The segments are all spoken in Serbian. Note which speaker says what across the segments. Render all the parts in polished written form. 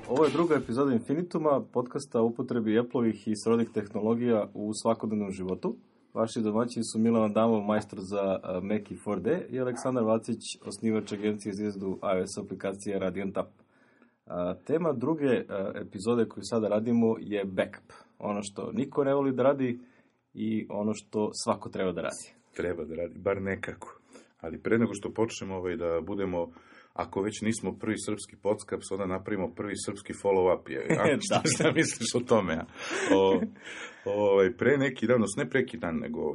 Speaker 1: Ovo je druga epizoda Infinituma, podcasta o upotrebi Apple-ovih i srodnih tehnologija u svakodnevnom životu. Vaši domaćini su Milan Adamov, majstor za Mac i 4D, i Aleksandar Vacić, osnivač agencije za izradu iOS aplikacije RadiantApp. Tema druge epizode koju sada radimo je backup. Ono što niko ne voli da radi i ono što svako treba da radi.
Speaker 2: Treba da radi, bar nekako. Ali pre nego što počnemo da budemo, ako već nismo prvi srpski podcast, onda napravimo prvi srpski follow-up. Šta misliš o tome? Pre neki dan, ne preki dan, nego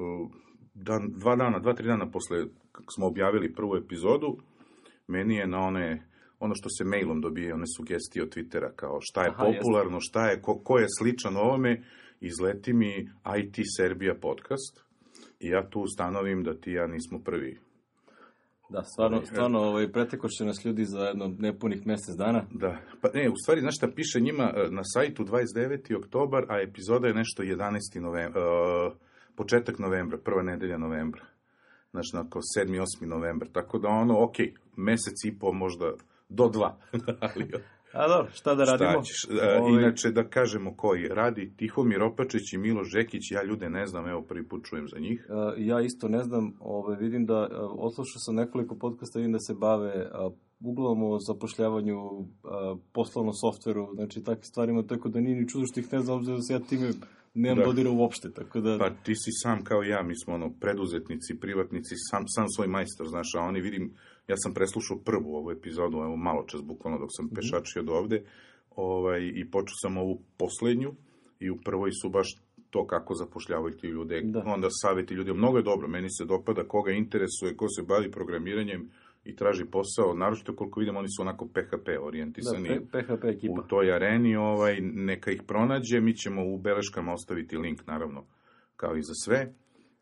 Speaker 2: 2-3 dana posle smo objavili prvu epizodu, meni je na ono što se mailom dobije, one sugestije od Twittera, kao šta je popularno, šta je, ko je sličan ovome, izleti mi IT Serbia podcast i ja tu ustanovim da ti ja nismo prvi.
Speaker 1: Da, stvarno preteko će nas ljudi za jedno nepunih mjesec dana.
Speaker 2: Da, pa ne, u stvari, znaš šta piše njima na sajtu 29. oktobar, a epizoda je nešto 11. novembra, početak novembra, prva nedelja novembra. Znači, nakon 7. 8. novembar, tako da mjesec i po možda do 2.
Speaker 1: A dobro, šta da radimo?
Speaker 2: Inače, da kažemo koji radi, Tihomir Opačić i Miloš Žekić, ja ljude ne znam, evo prvi put čujem za njih.
Speaker 1: Ja isto ne znam, vidim da, odslušao sam nekoliko podcasta, vidim da se bave uglavnom o zapošljavanju, poslovnom softveru, znači takvim stvarima, tako da nije ni čudo što ih ne znam, obzirom da se ja time nemam dodira uopšte, tako da...
Speaker 2: Pa ti si sam kao ja, mi smo preduzetnici, privatnici, sam svoj majstor, znaš, a oni vidim, ja sam preslušao prvu ovu epizodu, evo malo čas bukvalno dok sam pešačio do ovde, i počeo sam ovu poslednju, i u prvoj su baš to kako zapošljavaju ti ljude, onda savjeti ljudi, mnogo je dobro, meni se dopada koga interesuje, ko se bavi programiranjem i traži posao, naročito koliko vidim, oni su onako PHP orijentisani
Speaker 1: PHP ekipa.
Speaker 2: U toj areni, neka ih pronađe, mi ćemo u beleškama ostaviti link, naravno, kao i za sve,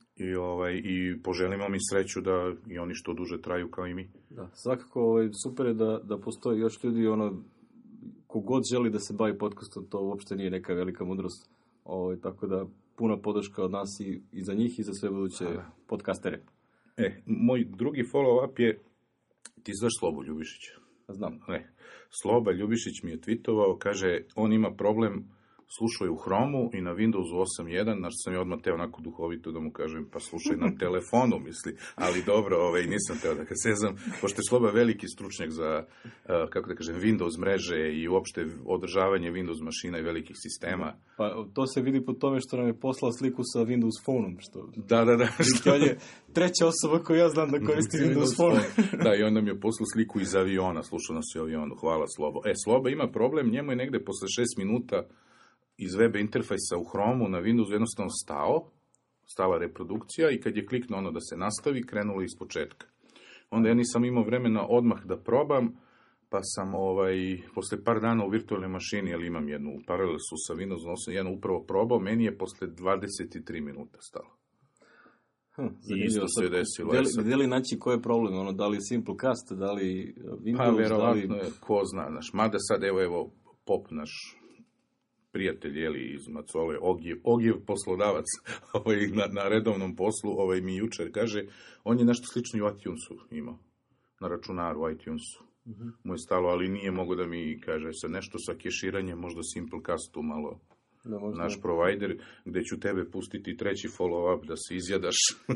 Speaker 2: i poželimo mi sreću da i oni što duže traju kao i mi.
Speaker 1: Da, svakako super je da postoji još ljudi, kogod želi da se bavi podcastom, to uopšte nije neka velika mudrost, tako da puna podrška od nas i za njih i za sve buduće podcastere.
Speaker 2: Moj drugi follow-up je, ti znaš Slobu Ljubišića?
Speaker 1: Znam.
Speaker 2: Sloba Ljubišić mi je tweetovao, kaže, on ima problem, slušaju u Chromu i na Windowsu 8.1, znači sam je odmah teo onako duhovito da mu kažem, pa slušaj na telefonu, misli, ali dobro, nisam teo da ga sezam, pošto je Sloba veliki stručnjak za, Windows mreže i uopšte održavanje Windows mašina i velikih sistema.
Speaker 1: Pa to se vidi po tome što nam je poslao sliku sa Windows Phone-om, što...
Speaker 2: Da.
Speaker 1: On je treća osoba koju ja znam da koristi Windows Phone.
Speaker 2: Da, i on nam je poslao sliku iz aviona, slušao nas u avionu, hvala Slobo. Sloba ima problem, njemu je negde posle 6 minuta iz web interfejsa u Chromu na Windowsu jednostavno stala reprodukcija i kad je kliknuo da se nastavi, krenulo iz početka. Onda ja nisam imao vremena odmah da probam, pa sam posle par dana u virtualnoj mašini, jer imam jednu u paralelsu sa Windowsom 8.1 upravo probao, meni je posle 23 minuta stalo. I isto se je desilo.
Speaker 1: Gdje li naći koji je problem? Da li Simplecast, da li Windows?
Speaker 2: Pa verovatno je, ko zna. Mada sad evo pop naš prijatelj iz Macole, Ogijev poslodavac na redovnom poslu, mi jučer kaže, on je nešto slično i u iTunesu imao, na računaru u iTunesu. Mu je stalo, ali nije mogo da mi kaže se nešto sa keširanjem, možda Simplecastu malo, naš provider, gde ću tebe pustiti treći follow-up da se izjadaš.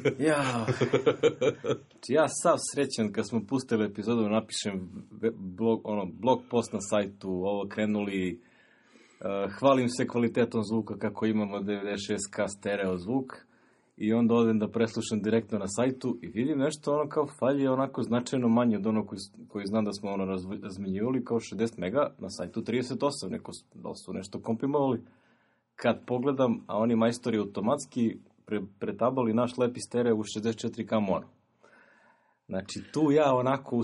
Speaker 1: Ja sav srećan kad smo pustili epizodu, napišem blog post na sajtu, ovo krenuli, hvalim se kvalitetom zvuka kako imamo 96K stereo zvuk i onda odem da preslušam direktno na sajtu i vidim nešto kao falj je onako značajno manje od onog koji znam da smo razmenjivali kao 60 mega, na sajtu 38, da su nešto komprimovali. Kad pogledam, a oni majstori automatski pretabali naš lepi stereo u 64K mono. Znači, tu ja onako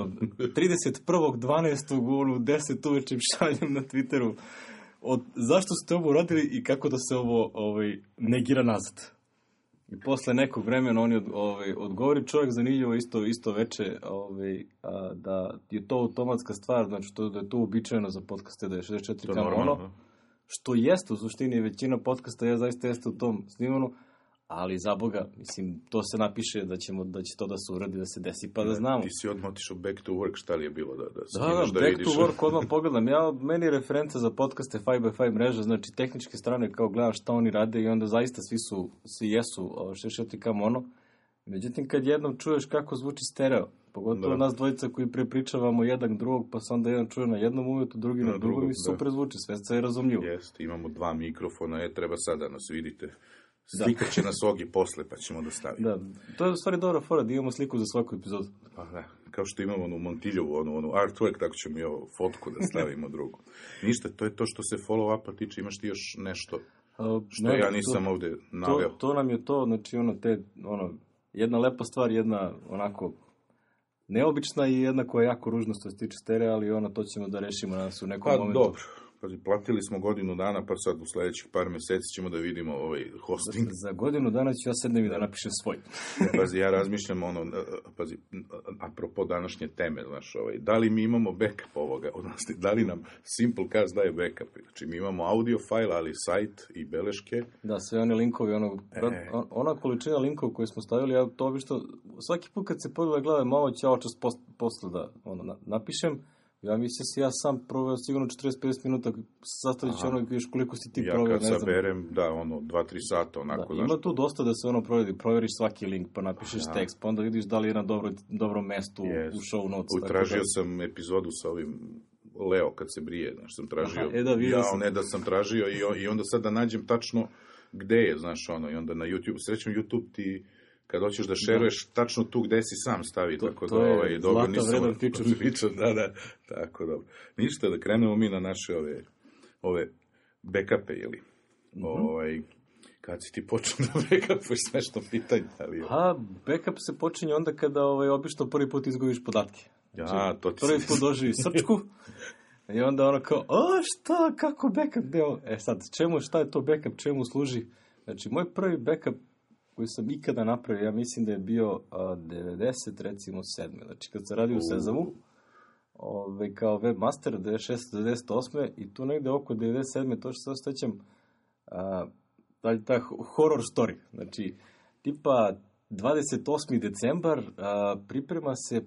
Speaker 1: 31.12. u 10 uveče šaljem na Twitteru zašto ste ovo uradili i kako da se ovo negira nazad. I posle nekog vremena on odgovori čovjek zanimljivo isto veče da je to automatska stvar, znači da je to uobičajeno za podcaste da je 64K mono, što jeste u suštini većina podcasta zaista jeste u tom snimanu, Ali za Boga, mislim, to se napiše da će to da se uradi, da se desi, pa da znamo.
Speaker 2: Ti si odmah otišao back to work, šta li je bilo da
Speaker 1: skineš da vidiš? Da, back to work, odmah pogledam. Meni reference za podcaste 5x5 mreža, znači tehničke strane, kao gledam šta oni rade i onda zaista svi jesu šešetikam ono. Međutim, kad jednom čuješ kako zvuči stereo, pogotovo nas dvojica koji prepričavamo jedan drugog, pa se onda jedan čuje na jednom umetu, drugi na drugom i super zvuči, sve je razumljivo.
Speaker 2: Jeste, imamo 2 mikrofona, treba sada nas vidite. Slikat će nas Ogi posle, pa ćemo da stavimo. Da,
Speaker 1: to je u stvari dobra fora, da imamo sliku za svaku epizodu.
Speaker 2: Pa da, kao što imamo u Montiljovu, onu artwork, tako ćemo i ovo fotku da stavimo drugu. Ništa, to je to što se follow-upa tiče, imaš ti još nešto što ja nisam ovde naveo.
Speaker 1: To nam je to, znači jedna lepa stvar, jedna onako neobična i jedna koja je jako ružna što se tiče stereo, ali to ćemo da rešimo nas u nekom momentu.
Speaker 2: Dobro. Platili smo godinu dana, pa sad u sledećih par meseci ćemo da vidimo hosting.
Speaker 1: Za godinu dana ću ja sednem i da napišem svoj.
Speaker 2: Pazi, ja razmišljam apropo današnje teme, znaš, da li mi imamo backup ovoga, odnosno, da li nam Simplecast daje backup? Znači, mi imamo audio file, ali sajt i beleške.
Speaker 1: Da, sve one linkovi, ona količina linkova koje smo stavili, ja to obično, svaki put kad se pogleda gledam, malo ću ja očas posle da napišem. Ja mislim se ja sam proveo sigurno 40-50 minuta, sastavit ću vidiš koliko si ti proveo,
Speaker 2: ne znam. Ja kad saberem, 2-3 sata, onako.
Speaker 1: Da, ima tu dosta da se proveriš svaki link, pa napišeš tekst, pa onda vidiš da li je na dobro mesto u show notes.
Speaker 2: Tražio sam epizodu sa ovim Leo kad se brije, znaš, sam tražio. Da sam tražio i onda sad da nađem tačno gde je, znaš, i onda na YouTube, srećem YouTube ti... Kad hoćeš da šeruješ, tačno tu gde si sam stavi, tako da
Speaker 1: je zlata vredan
Speaker 2: feature. Da, tako dobro. Ništa, da krenemo mi na naše ove backupe, ili? Kad si ti počeo da backupuješ nešto pitanje, ali...
Speaker 1: Backup se počinje onda kada obično prvi put izgubiš podatke.
Speaker 2: Znači, to ti
Speaker 1: prvi put doživi srčku i onda kao, šta, kako backup? Sad, šta je to backup, čemu služi? Znači, moj prvi backup koji sam ikada napravio, ja mislim da je bio 97. Znači, kad se radi u Sezamu, kao webmaster 96-98. i tu negde oko 97. to što se osjećam, ta horror story. Znači, tipa 28. decembar priprema se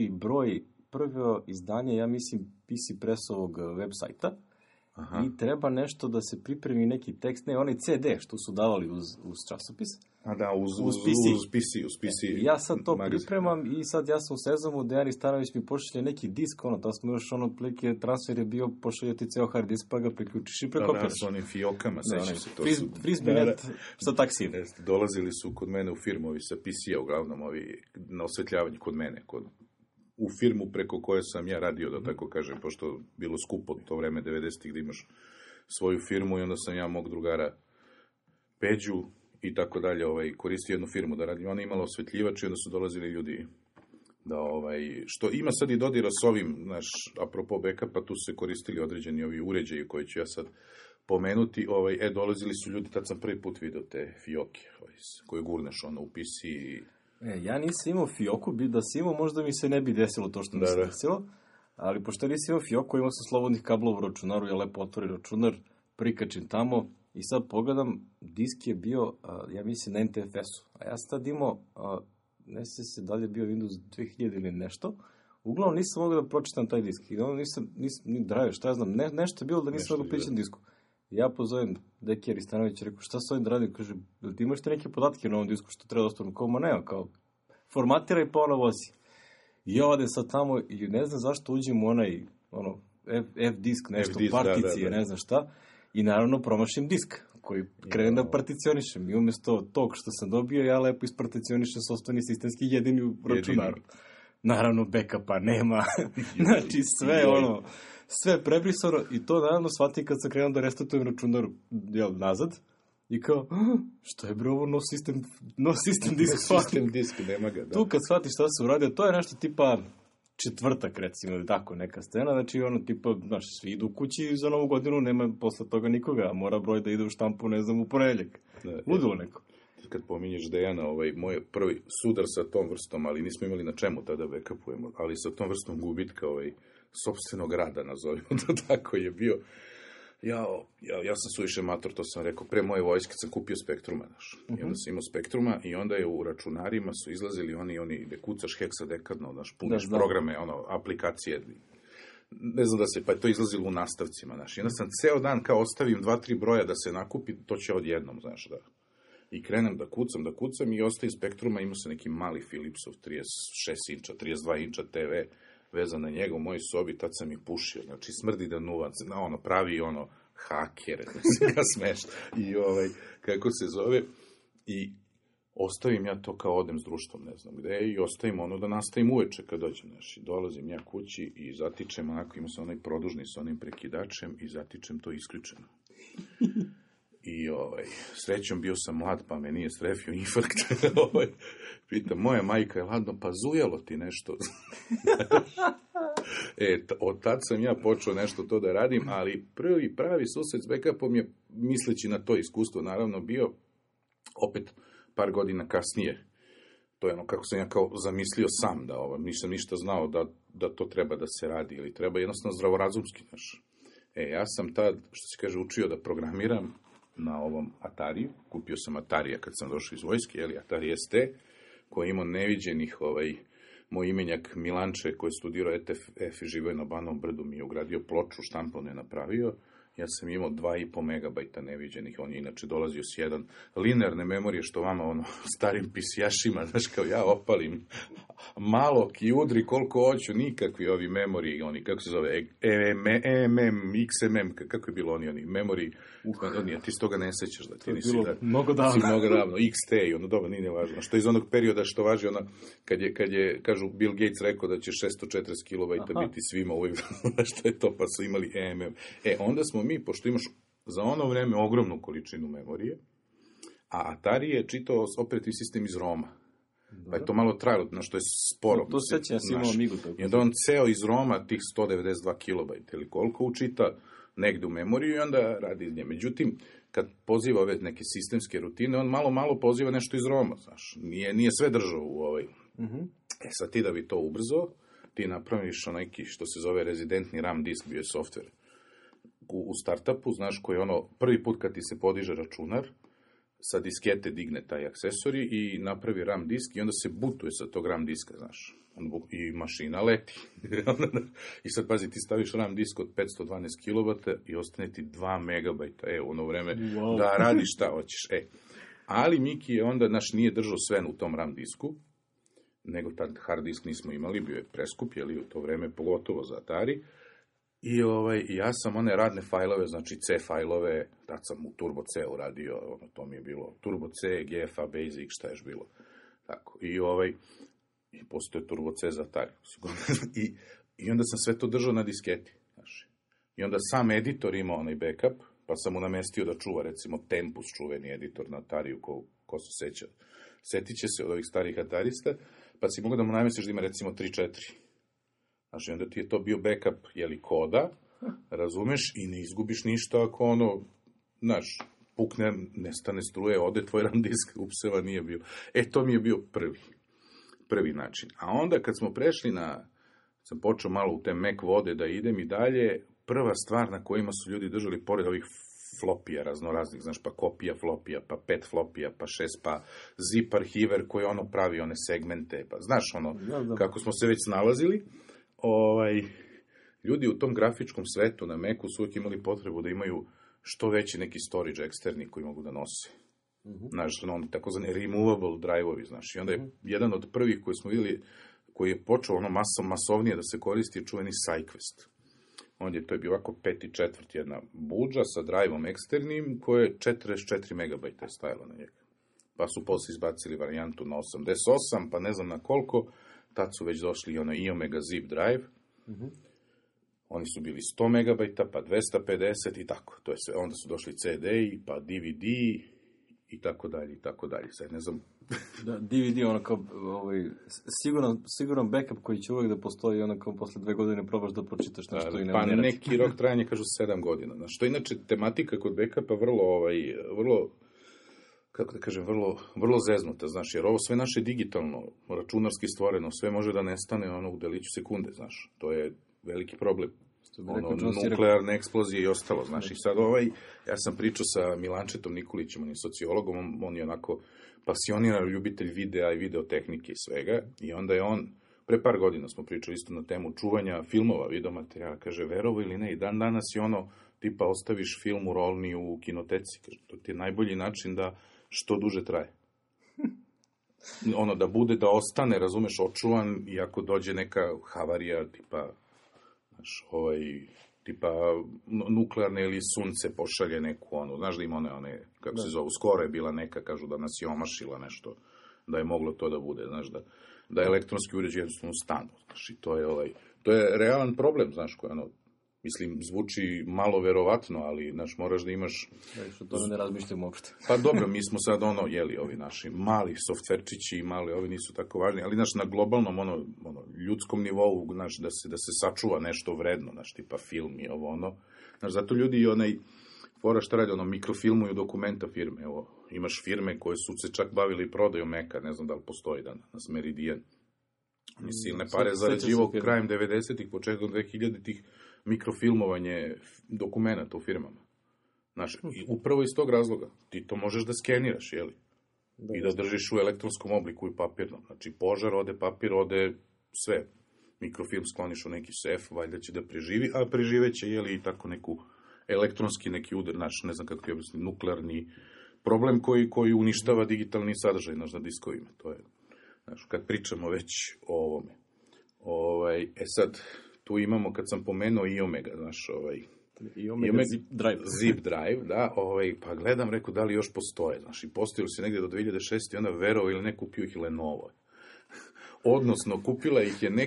Speaker 1: prvo izdanje, ja mislim, PC Pressovog web sajta. I treba nešto da se pripremi neki tekst, onaj CD što su davali uz časopis.
Speaker 2: Uz PC.
Speaker 1: Ja sad to pripremam i sad ja sam u Sezamu, Dejan Stanović mi pošalje neki disk, da smo još plike, transfer je bio, pošaljati ceo hard disk, pa ga priključiš i prekopiraš.
Speaker 2: S onim fiokama, sećam se to.
Speaker 1: Frisbee.net sa taksijem.
Speaker 2: Dolazili su kod mene u firmu sa PC-a, uglavnom na osvetljavanju kod mene, u firmu preko koje sam ja radio, da tako kažem, pošto bilo skupo to vreme 90-ih da imaš svoju firmu i onda sam ja mog drugara Peđu i tako dalje koristio jednu firmu da radim. Ona je imala osvetljivač i onda su dolazili ljudi da što ima sad i dodira s ovim, znaš, apropo backupa, tu se koristili određeni ovi uređaji koje ću ja sad pomenuti, dolazili su ljudi, tad sam prvi put video te fioke koje gurneš u PC i...
Speaker 1: Ja nisam imao fioku, da si imao, možda mi se ne bi desilo to što mi se desilo, ali pošto nisam imao fioku, imao sam slobodnih kablova u računaru, ja lepo otvorim računar, prikačim tamo i sad pogledam, disk je bio, ja mislim, na NTFS-u, a ja sam tad imao, ne sjećam se da li je bio Windows 2000 ili nešto, uglavnom nisam mogao da pročitam taj disk, i onda nisam ni drive, šta ja znam, nešto je bilo da nisam mogao prići na disku. Ja pozovem Dekija Stanovića, rekao, šta s ovim da radim? Kaže, ti imaš te neke podatke na ovom disku što treba da ostavim? Kao, nema, formatiraj pa vozi. I ja odem sad tamo i ne znam zašto uđem u onaj, F-disk, nešto, particije, ne znam šta, i naravno promašim disk, koji krenem da particionišem. I umjesto tog što sam dobio, ja lepo isparticionišem sopstveni sistemski jedini u računaru. Naravno, backupa nema. Znači, sve prebrisano i to naravno shvatim kad sam krenuo da restartujem računar nazad i kao, što je bre ovo no system disk?
Speaker 2: No system disk, nema ga, da.
Speaker 1: Tu kad shvatiš šta se uradio, to je nešto tipa četvrtak, recimo, ili tako neka scena, znači tipa, znaš, svi idu kući za Novu godinu, nema posle toga nikoga, a mora broj da ide u štampu, ne znam, u ponedeljak. Ludilo neko.
Speaker 2: Kad pominješ Dejana, moj prvi sudar sa tom vrstom, ali nismo imali na čemu tada backupujemo, ali sa tom vrstom gubitka sopstvenog rada, nazovimo to tako, je bio Ja sam suviše mator, to sam rekao, pre moje vojske sam kupio Spektruma, znaš. I onda sam imao Spektruma i onda je u računarima su izlazili oni gde kucaš heksadekadno, znaš, puniš programe, aplikacije. Ne znam da se, pa je to izlazilo u nastavcima, znaš. I onda sam ceo dan kao ostavim 2-3 broja da se nakupi, to će odjednom, znaš, da. I krenem da kucam i ostavim Spektruma, imao sam neki mali Philipsov 36 inča, 32 inča TV, vezan na njega u mojoj sobi, tad sam ih pušio, znači smrdi da nuvac, pravi hakere, ga smešno, i kako se zove, i ostavim ja to kao odem s društvom, ne znam gde, i ostavim da nastavim uveče kad dođem, znači, dolazim ja kući i zatičem, ima sam onaj produžni s onim prekidačem i zatičem to isključeno. I srećom bio sam mlad, pa me nije strefio infarkt. Pitam, moja majka je ladno, pa zujalo ti nešto. Od tad sam ja počeo nešto to da radim, ali prvi pravi susret s backupom je, misleći na to iskustvo, naravno bio opet par godina kasnije. To je kako sam ja kao zamislio sam da nisam ništa znao da to treba da se radi ili treba jednostavno zdravorazumski, znaš. Ja sam tad, što se kaže, učio da programiram na ovom Atariju. Kupio sam Atarija kad sam došao iz vojske, Atari ST, koji je imao neviđenih, moj imenjak Milanče, koji je studirao ETF i živio na Banovom brdu, mi je ugradio ploču, štampon je napravio. Ja sam imao 2,5 megabajta neviđenih, on je inače dolazio s jedan linearne memorije, što vama starim pisijašima, znaš, kao ja opalim malo ki udri koliko hoću, nikakvi ovi memoriji, kako se zove, XMM, kako je bilo oni memoriji, ti s toga ne sećaš, da ti nisi da...
Speaker 1: Mnogo davno.
Speaker 2: XT, dobro, nije važno, što iz onog perioda što važi, kad je, kažu, Bill Gates rekao da će 640 kilobajta biti svima uvijek, što je to, pa su imali onda smo mi, pošto imaš za ono vreme ogromnu količinu memorije, a Atari je čitao operativni sistem iz Roma. Pa je to malo trajalo, što je sporo.
Speaker 1: To sećam, ja sam imao Amigu.
Speaker 2: I onda on ceo iz Roma tih 192 kilobajta ili koliko učita negde u memoriju i onda radi iz nje. Međutim, kad poziva ove neke sistemske rutine, on malo poziva nešto iz Roma, znaš. Nije sve držao u sad ti da bi to ubrzao, ti napraviš neki, što se zove rezidentni RAM disk, bio je softver u startupu, znaš, koji prvi put kad ti se podiže računar, sa diskete digne taj aksesori i napravi RAM disk i onda se butuje sa tog RAM diska, znaš. I mašina leti. I sad, pazi, ti staviš RAM disk od 512 kilobajta i ostane ti 2 megabajta, ono vreme, da radiš šta hoćeš. Ali Miki je onda, nije držao sve u tom RAM disku, nego tad hard disk nismo imali, bio je preskup, u to vreme, pogotovo za Atari. I ja sam one radne fajlove, znači C fajlove, tad sam u Turbo C uradio, to mi je bilo Turbo C, GFA, Basic, šta je bilo. Tako, i postoje Turbo C za Atari. I onda sam sve to držao na disketi. Znači. I onda sam editor imao onaj backup, pa sam mu namestio da čuva, recimo, Tempus, čuveni editor na Atariju, ko se seća. Setit će se od ovih starih Atarista, pa si mogu da mu namestiš da ima, recimo, 3-4. Znači, onda ti je to bio backup, koda, razumeš, i ne izgubiš ništa ako pukne, nestane struje, ode tvoj RAM disk, upseva nije bio. To mi je bio prvi način. A onda kad smo prešli sam počeo malo u te Mac vode da idem i dalje, prva stvar na kojima su ljudi držali, pored ovih flopija raznoraznih, znaš, pa kopija flopija, pa 5 flopija, pa 6, pa zip arhiver koji pravi one segmente, pa znaš kako smo se već snalazili. Ljudi u tom grafičkom svetu na Macu su uvijek imali potrebu da imaju što veći neki storage eksterni koji mogu da nose. Znaš, takozvani removable drive-ovi, znaš. I onda je jedan od prvih koji smo vidjeli, koji je počeo masovnije da se koristi, je čuveni SideQuest. To je bio ovako 5/4 jedna budža sa drive-om eksternim, koje je 44 megabajta je stajalo na njega. Pa su posle izbacili varijantu na 88, pa ne znam na koliko. Tad su već došli i Omega Zip Drive. Oni su bili 100 megabajta, pa 250 i tako. To je sve. Onda su došli CD-i, pa DVD i tako dalje, i tako dalje. Sad ne znam.
Speaker 1: Da, DVD, kao siguran backup koji će uvijek da postoji, kao posle 2 godine probaš da pročitaš nešto i nema
Speaker 2: pa neki rok trajanja kažu 7 godina. Znaš, što inače tematika kod backupa vrlo kako da kažem, vrlo zeznuta, znaš, jer ovo sve naše digitalno, računarski stvoreno, sve može da nestane u deliću sekunde, znaš, to je veliki problem. nuklearne eksplozije i ostalo, znaš, i sad ja sam pričao sa Milančetom Nikolićem, on je sociologom, on je onako pasioniran ljubitelj videa i videotehnike i svega, i onda je on, pre par godina smo pričali isto na temu čuvanja filmova, videomaterijala, kaže, verovo ili ne, i dan danas je ono, tipa, ostaviš film u rolni u kinoteci, kaže, to ti je najbolji način da što duže traje. Da bude, da ostane, razumeš, očuvan, i ako dođe neka havarija, tipa, znaš, tipa nuklearne ili sunce pošalje neku, znaš da ima one, kako se zovu, skoro je bila neka, kažu da nas je omašila nešto, da je moglo to da bude, znaš, da elektronski uređaj jednostavno stanu, znaš, i to je realan problem, znaš, koji mislim, zvuči malo verovatno, ali, znaš, moraš da imaš...
Speaker 1: Da, to ne razmišljamo uopšte.
Speaker 2: Pa dobro, mi smo sad ovi naši mali softverčići i mali, ovi nisu tako važni, ali, znaš, na globalnom, ljudskom nivou, znaš, da se sačuva nešto vredno, znaš, tipa film i znaš, zato ljudi fora šta radi, mikrofilmuju dokumenta firme, imaš firme koje su se čak bavili prodajom Meka, ne znam da li postoji danas, Meridian. Oni silne pare zarađivao krajem 90-ih, početkom 2000-ih, mikrofilmovanje dokumenta u firmama. Znaš, i upravo iz tog razloga. Ti to možeš da skeniraš, jeli? I da držiš u elektronskom obliku i papirnom. Znači, požar ode, papir ode, sve. Mikrofilm skloniš u neki sef, valjda će da preživi, a preživeće, jeli, i tako elektronski neki udar, znaš, ne znam kako je objasniti, nuklearni problem koji uništava digitalni sadržaj, znaš, na diskovima. To je, znaš, kad pričamo već o ovome. Sad, tu imamo, kad sam pomenuo i Omega, znaš,
Speaker 1: i Omega Zip Drive.
Speaker 2: Zip Drive, da, pa gledam, reku, da li još postoje, znaš, i postojili se negdje do 2006. i onda verovao ili ne, kupio ih Lenovo. Odnosno, kupila ih je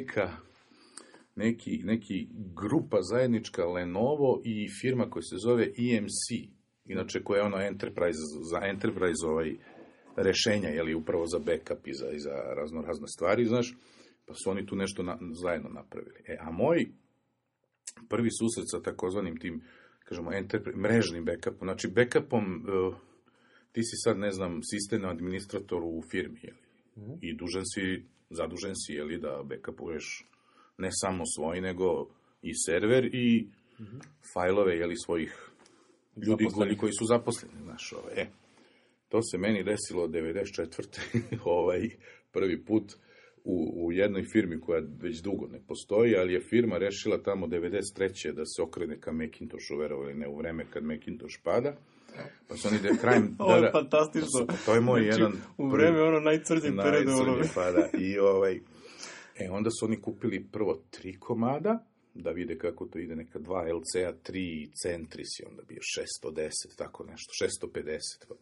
Speaker 2: neki grupa zajednička Lenovo i firma koja se zove EMC, inače koja je Enterprise rešenja, jeli, upravo za backup i za razne stvari, znaš, pa su oni tu nešto zajedno napravili. A moj prvi susret sa takozvanim tim, kažemo, mrežnim backupom, znači backupom, ti si sad, ne znam, sistemni administrator u firmi, jeli, i zadužen si, jeli, da backupuješ ne samo svoj, nego i server i fajlove, jeli, svojih ljudi koji su zaposleni, znaš, to se meni desilo 94. Prvi put u jednoj firmi koja već dugo ne postoji, ali je firma rešila tamo 93. da se okrene ka Macintoshu, verovali ne, u vreme kad Macintosh pada. Pa su oni krajem...
Speaker 1: Ovo je fantastično.
Speaker 2: To je moj jedan...
Speaker 1: U vreme najcrnjem periodu.
Speaker 2: Najcrnje pada. I onda su oni kupili prvo 3 komada, da vide kako to ide, neka 2 LCA, 3 Centris, i onda bio 610, tako nešto, 650.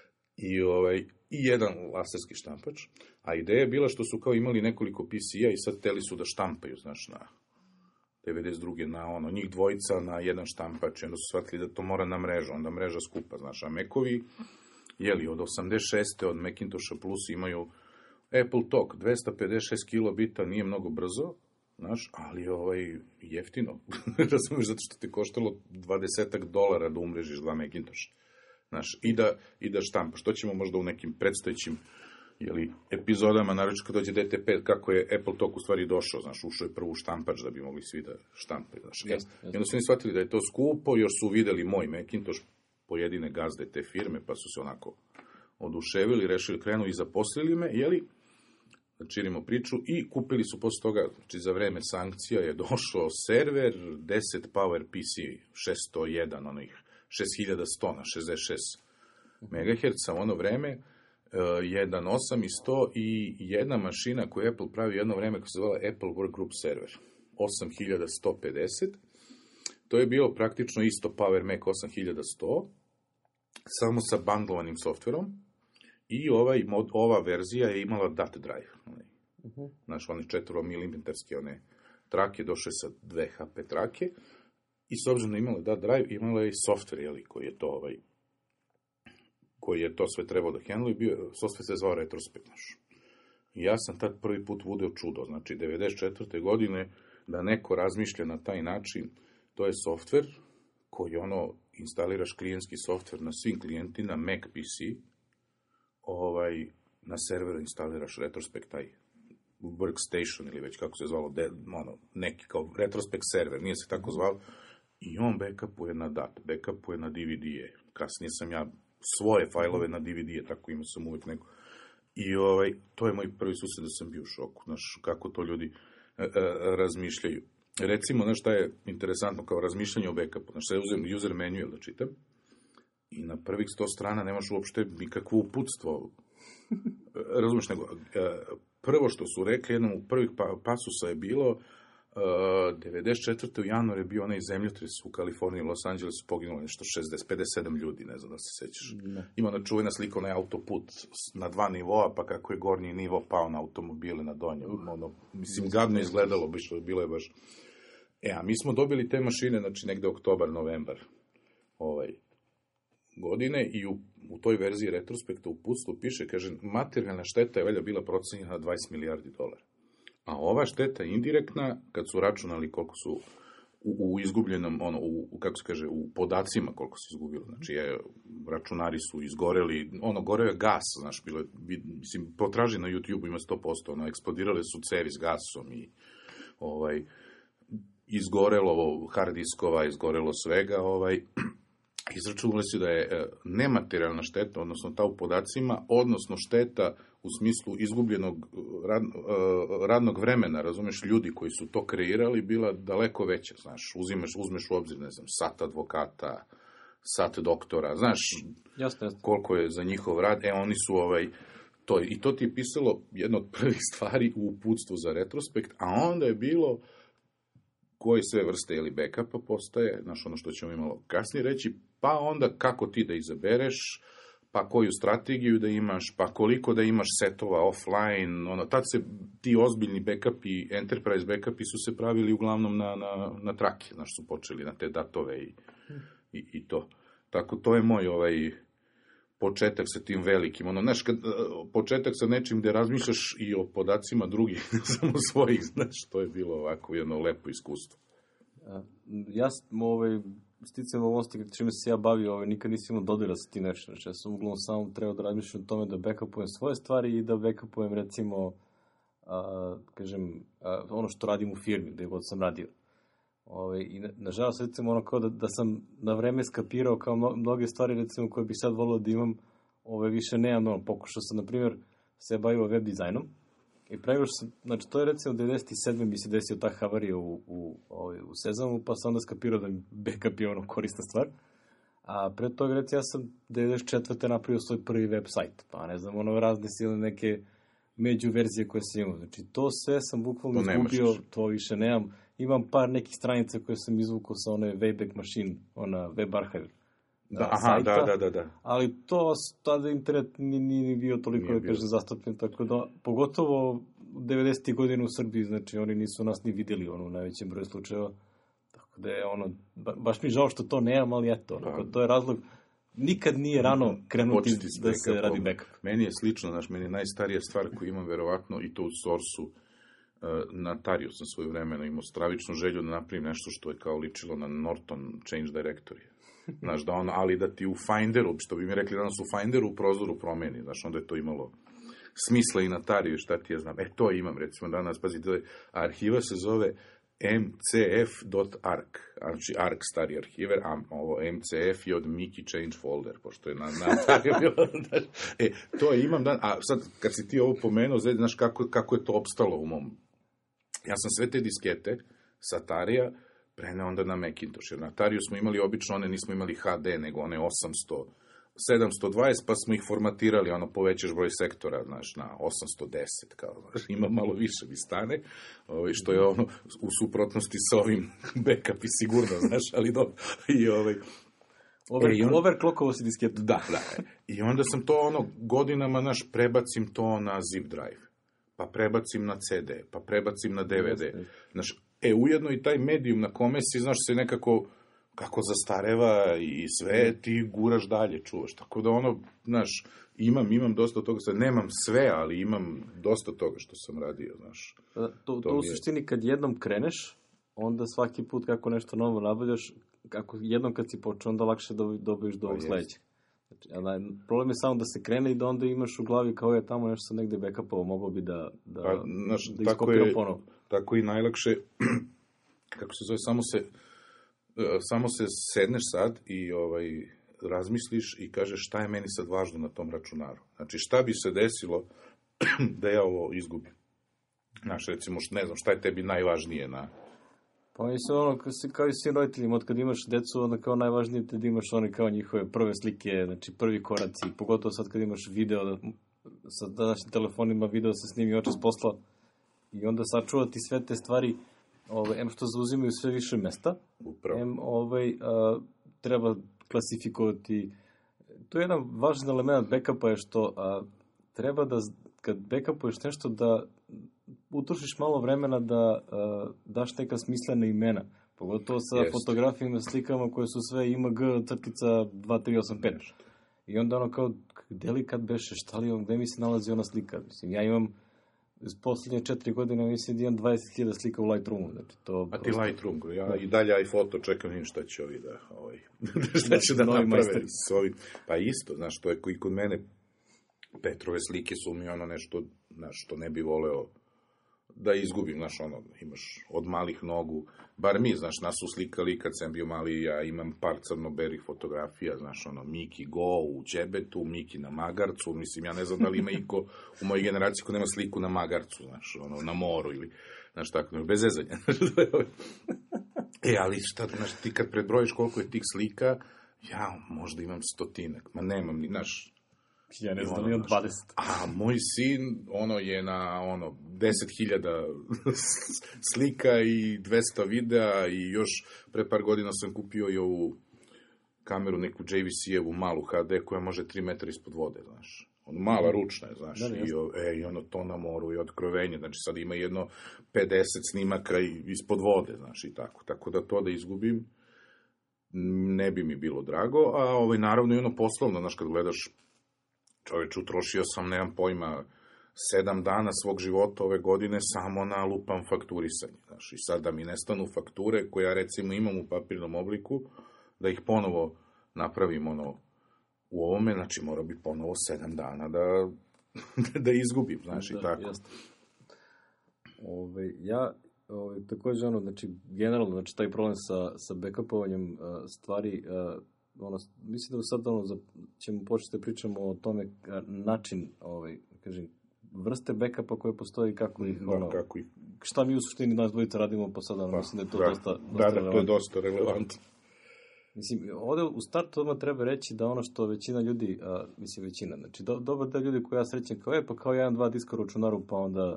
Speaker 2: I jedan laserski štampač, a ideja je bila što su kao imali nekoliko PC-a i sad hteli su da štampaju, znaš, na 92. na njih dvojica na jedan štampač, i onda su shvatili da to mora na mrežu, onda mreža skupa, znaš, a Macovi, jeli, od 86. od Macintosha Plus imaju Apple Talk, 256 kilobita, nije mnogo brzo, znaš, ali jeftino, razumiješ, zato što ti koštalo $20 da umrežiš 2 Macintosha. Znaš, i da štampaš. To ćemo možda u nekim predstojećim epizodama, naročito kad dođe DT5, kako je Apple Talk u stvari došao, znaš, ušao je prvo štampač da bi mogli svi da štampaju, znaš. I onda su oni shvatili da je to skupo, još su videli moj Macintosh, pojedine gazde te firme, pa su se onako oduševili, rešili, krenuli i zaposlili me, da čirimo priču, i kupili su posle toga, znači za vreme sankcija je došao server, 10 Power PC, 601, onih 6100 na 66 MHz, u ono vreme, 1.8 i 100 i jedna mašina koju Apple pravi jedno vreme koja se zvala Apple Workgroup Server, 8150, to je bio praktično isto Power Mac 8100, samo sa bundlovanim softverom, i ova verzija je imala DAT drive, znaš, one 4 mm one trake, došle sa 2 HP trake, i s obzirom da imala DAT drive, imala je i software, jeli, koji je to sve trebao da handle, i software se zvao Retrospect, znaš. I ja sam tad prvi put video čudo, znači 94. godine, da neko razmišlja na taj način, to je software koji instaliraš klijentski software na svim klijentima, Mac PC, na serveru instaliraš Retrospect, taj workstation ili već kako se zvalo, neki kao retrospekt server, nije se tako zvao, i on backupuje na backupuje na DVD-je. Kasnije sam ja svoje fajlove na DVD-je, tako imao sam uvijek neko. I to je moj prvi susret da sam bio u šoku, znaš, kako to ljudi razmišljaju. Recimo, znaš šta je interesantno kao razmišljanje o backupu, znaš, ja uzem user manual da čitam, i na prvih 100 strana nemaš uopšte nikakvo uputstvo. Razumiješ, nego, prvo što su rekli, jednom u prvih pasusa je bilo, 94. u januar je bio onaj zemljotres u Kaliforniji, Los Angelesu, poginulo nešto 57 ljudi, ne znam da se sećaš. Ima ona čuvena slika, onaj autoput na 2 nivoa, pa kako je gornji nivo pao na automobile na donjem. Mislim, gadno izgledalo, bilo je baš. A mi smo dobili te mašine, znači negde oktobar, novembar godine, i u toj verziji retrospekta u uputstvu piše, kaže, materijalna šteta je valjda bila procenjena na $20 milijardi. A ova šteta indirektna, kad su računali koliko su u izgubljenom, kako se kaže, u podacima koliko se izgubilo, znači računari su izgoreli, goreo je gas, znaš, bilo, mislim, potraži na YouTube ima 100%, eksplodirale su cevi s gasom i izgorelo hard diskova, izgorelo svega, izračunali su da je nematerijalna šteta, odnosno ta u podacima, odnosno šteta u smislu izgubljenog radnog vremena, razumeš, ljudi koji su to kreirali, bila daleko veća, znaš, uzmeš u obzir, ne znam, sat advokata, sat doktora, znaš,
Speaker 1: jasne.
Speaker 2: Koliko je za njihov rad, oni su to ti je pisalo jedna od prvih stvari u uputstvu za retrospekt, a onda je bilo koje sve vrste ili backupa postaje, znaš, ono što ćemo imalo kasnije reći, pa onda kako ti da izabereš, pa koju strategiju da imaš, pa koliko da imaš setova offline, tad se ti ozbiljni backupi, enterprise backupi su se pravili uglavnom na trake, znaš, su počeli na te datove i to. Tako, to je moj početak sa tim velikim, znaš, početak sa nečim gde razmišljaš i o podacima drugih, samo svojih, znaš, to je bilo ovako jedno lepo iskustvo.
Speaker 1: Ja sticam ovosti, čime se ja bavio, nikad nisam imao dodira sa ti nešto, znači ja sam uglavnom samo trebao da razmišljam o tome da backupujem svoje stvari i da backupujem, recimo, ono što radim u firmi, gde god sam radio. I nažalost, recimo, kao da sam na vreme skapirao kao mnoge stvari, recimo, koje bih sad volio da imam, više nemam, pokušao sam, na primjer, se bavio web dizajnom i pravio sam, znači, to je recimo 97. mi se desio ta havarija u Sezamu, pa sam onda skapirao da mi backup je korisna stvar, a pre toga, recimo, ja sam 94. napravio svoj prvi web sajt, pa ne znam, razne sile neke međuverzije koje sam imao, znači, to sve sam bukvalno izgubio, to više nemam. Imam par nekih stranica koje sam izvukao sa one Wayback Machine, ona Web Archive sajta.
Speaker 2: Da.
Speaker 1: Ali tada internet nije bio toliko, zastupljen, tako da, pogotovo 90. godina u Srbiji, znači, oni nisu nas ni vidjeli, u najvećem broju slučajeva. Tako da je, baš mi žao što to nemam, ali eto, to je razlog. Nikad nije rano krenuti da se radi backup.
Speaker 2: Meni je slično, znaš, meni je najstarija stvar koju imam, verovatno, i to u Source-u, natario sam svoje vremena, imao stravičnu želju da napravim nešto što je kao ličilo na Norton Change Directory. Znaš, ali da ti u Finderu, što bi mi rekli danas u Finderu, u prozoru promeni, znaš, onda je to imalo smisla i natariju, šta ti ja znam. To imam, recimo, danas, pazite, arhiva se zove mcf.arc, znači ARC stari arhiver, a ovo mcf je od Mickey Change Folder, pošto je natario bilo. To imam, a sad, kad si ti ovo pomenuo, znaš kako je to opstalo u mom. Ja sam sve te diskete sa Atarija preneo onda na Macintosh, jer na Atariju smo imali obično one, nismo imali HD, nego one 720, pa smo ih formatirali, povećaš broj sektora, znaš, na 810, kao, znaš, ima malo više mi stane, što je u suprotnosti sa ovim backup i sigurno, znaš, ali dobro,
Speaker 1: overclockovo si disketu.
Speaker 2: Da, i onda sam to, godinama, znaš, prebacim to na zip drive, pa prebacim na CD, pa prebacim na DVD, znaš, ujedno i taj medijum na kome si, znaš, se nekako kako zastareva i sve, ti guraš dalje, čuvaš. Tako da znaš, imam dosta toga, sad nemam sve, ali imam dosta toga što sam radio, znaš.
Speaker 1: To u suštini kad jednom kreneš, onda svaki put kako nešto novo nabavljaš, jednom kad si počeo, onda lakše dobiješ do ovog sledećeg. Znači, problem je samo da se krene i da onda imaš u glavi kao je tamo nešto sam negde backupovao, mogao bi da iskopiram ponovo.
Speaker 2: Tako i najlakše, kako se zove, samo se sedneš sad i razmisliš i kažeš šta je meni sad važno na tom računaru. Znači, šta bi se desilo da ja ovo izgubim? Znaš, recimo, ne znam, šta je tebi najvažnije na...
Speaker 1: Pa mislim, kao i svim roditeljima, od kad imaš decu, onda kao najvažnije te da imaš one kao njihove prve slike, znači prvi koraci, pogotovo sad kad imaš video, sa današnjim telefonima video se snimi očas posla i onda sačuvati sve te stvari, što zauzimaju sve više mesta, treba klasifikovati. To je jedan važan element backupa je što treba da, kad backupuješ nešto, da utrošiš malo vremena da daš neka smislena imena. Pogotovo sa fotografijama, slikama koje su sve IMG crtica 2385. I onda kao, gde li kad beše, šta li gde mi se nalazi ona slika? Mislim, ja imam iz poslednje 4 godine, mislim da imam 20.000 slika u Lightroomu. Znači, to
Speaker 2: a ti Lightroom, ja i dalje iPhoto čekam im šta će šta će da naprave s ovim. Pa isto, znaš, to je i kod mene Petrove slike su mi nešto, što ne bi voleo da izgubim, imaš od malih nogu, bar mi, nas su slikali kad sam bio mali, ja imam par crno-berih fotografija, Miki Go u Ćebetu, Miki na magarcu, mislim, ja ne znam da li ima iko u mojoj generaciji ko nema sliku na magarcu, na moru ili, tako, bez zezanja. Ali šta, ti kad predbrojiš koliko je tih slika, ja možda imam 100, ma nemam ni,
Speaker 1: ja ne znam da li imam 20.
Speaker 2: A moj sin, je na 10.000 slika i 200 videa i još pre par godina sam kupio i ovu kameru, neku JVC-evu malu HD koja može 3 metra ispod vode, znaš. Mala ručna je, znaš, i to na moru i otkrovenje, znači sad ima jedno 50 snimaka ispod vode, znaš, i tako. Tako da to da izgubim ne bi mi bilo drago, a naravno i poslovno, znaš, kad gledaš čoveč, utrošio sam, nemam pojma, 7 dana svog života ove godine samo na lupam fakturisanje. Znaš, i sad da mi nestanu fakture koje ja recimo imam u papirnom obliku, da ih ponovo napravim u ovome, znači mora bi ponovo 7 dana da izgubim, znaš, i tako.
Speaker 1: Jasno. Ja, takođe, znači, generalno, znači, taj problem sa backupovanjem stvari, mislim da sad ćemo početi da pričamo o tome način, vrste backupa koje postoji, kako ih, šta mi u suštini nas dvojica radimo po sada, mislim da je to dosta
Speaker 2: relevantno. To je dosta relevantno.
Speaker 1: Mislim, ovde u startu odmah treba reći da ono što većina ljudi, znači, dobar da ljudi koji ja srećem kao 1-2 diska u računaru, pa onda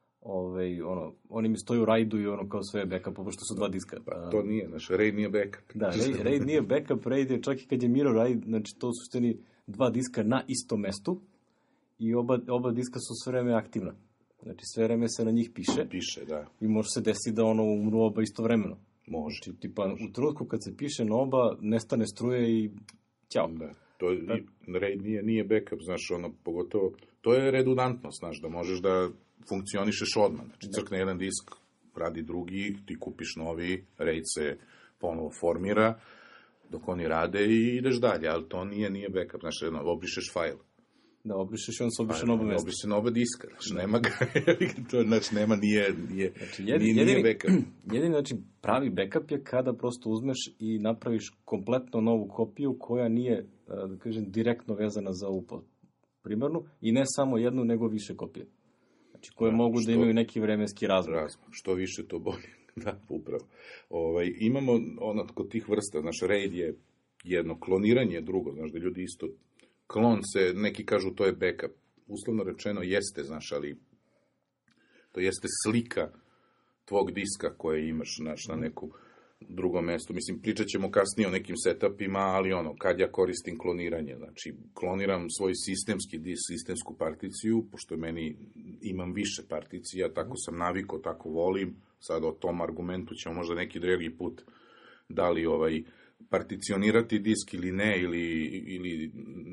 Speaker 1: oni mi stoju u rajdu i kao sve backup, pošto su 2 diska.
Speaker 2: Pa to nije, RAID nije backup.
Speaker 1: Da, RAID nije backup, RAID je čak i kad je mirror RAID, znači to u suštini 2 diska na istom mestu i oba diska su sve vreme aktivna. Znači sve vreme se na njih piše.
Speaker 2: Piše, da.
Speaker 1: I može se desiti da umru oba istovremeno.
Speaker 2: Može.
Speaker 1: Znači, tipa, u trenutku kad se piše na oba, nestane struje i ćao.
Speaker 2: Da. RAID nije backup, znaš, pogotovo, to je redundantnost, znaš, da možeš da funkcionišeš odmah. Znači, crkne jedan disk, radi drugi, ti kupiš novi, RAID se ponovo formira, dok oni rade i ideš dalje, ali to nije backup, znači, obrišeš fajl.
Speaker 1: Da, obrišeš i on se obriše na oba mesta.
Speaker 2: Obriše na oba diska, znači, nema ga, znači, nema, nije backup.
Speaker 1: Jedini, znači, pravi backup je kada prosto uzmeš i napraviš kompletno novu kopiju koja nije, da kažem, direktno vezana za ovu primarnu i ne samo jednu, nego više kopije. Znači, koje mogu da imaju neki vremenski razmak.
Speaker 2: Što više, to bolje. Da, upravo. Imamo, kod tih vrsta, znaš, RAID je jedno, kloniranje je drugo, znaš, da ljudi isto, klon se, neki kažu to je backup. Uslovno rečeno jeste, znaš, ali to jeste slika tvog diska koje imaš, znaš, na neku drugom mestu. Mislim, pričat ćemo kasnije o nekim setupima, ali kad ja koristim kloniranje, znači, kloniram svoj sistemski disk, sistemsku particiju, pošto meni imam više particija, tako sam navikao, tako volim, sad o tom argumentu ćemo možda neki drugi put da li particionirati disk ili ne, ili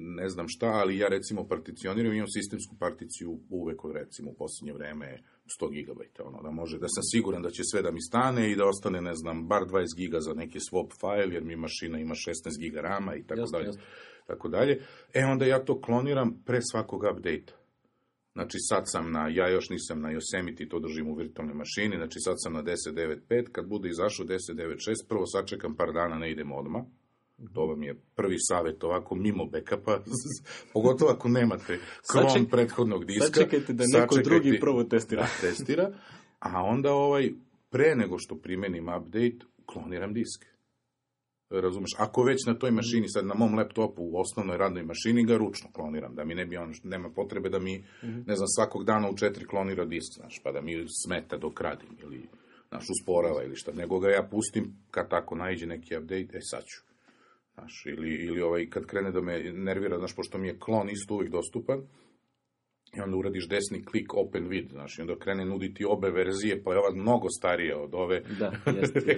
Speaker 2: ne znam šta, ali ja recimo particioniram, imam sistemsku particiju uvek, recimo u posljednje vreme 100 GB, da može, da sam siguran da će sve da mi stane i da ostane, ne znam, bar 20 GB za neki swap file, jer mi mašina ima 16 GB rama i tako dalje. Tako dalje. Onda ja to kloniram pre svakog update-a. Znači sad sam ja još nisam na Yosemite, to držim u virtualnoj mašini, znači sad sam na 10.9.5, kad bude izašao 10.9.6, prvo sačekam par dana, ne idem odmah. To vam je prvi savjet ovako mimo backupa, pogotovo ako nemate klon prethodnog diska.
Speaker 1: Sačekajte da neko drugi prvo testira.
Speaker 2: Testira, a onda pre nego što primenim update, kloniram disk. Razumeš, ako već na toj mašini, sad na mom laptopu u osnovnoj radnoj mašini ga ručno kloniram, da mi ne bi nema potrebe da mi, ne znam, svakog dana u 4 klonira disk, znaš, pa da mi smeta dok radim, ili, znaš, usporava ili šta, nego ga ja pustim kad tako naiđe neki update, sad ću. Znaš, ili kad krene da me nervira, znaš, pošto mi je klon isto uvijek dostupan, i onda uradiš desni klik open vid, znaš, i onda krene nuditi obe verzije, pa je ova mnogo starija od ove.
Speaker 1: Da, jeste,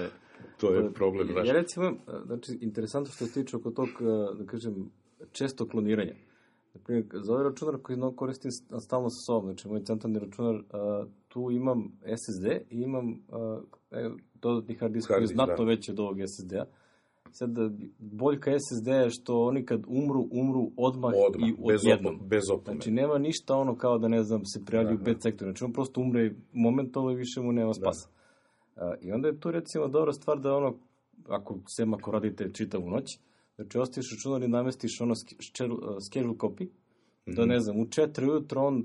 Speaker 2: to je problem.
Speaker 1: Ja recimo, znači, interesantno što se tiče oko tog, da kažem, često kloniranja. Naprimjer, za ovaj računar koji koristim stalno sa sobom, znači moj centralni računar, tu imam SSD i imam dodatni hard disk koji je znatno veći od ovog SSD-a. Sad, boljka SSD-a je što oni kad umru odmah i odjednom.
Speaker 2: Bez opomene.
Speaker 1: Znači, nema ništa kao da, ne znam, se prijavljuju bad sektor. Znači, on prosto umre momentalno i više mu nema spasa. I onda je tu, recimo, dobra stvar da ako radite čitavu noć, znači, ostaviš računar i namestiš schedule copy, da, ne znam, u 4 ujutro on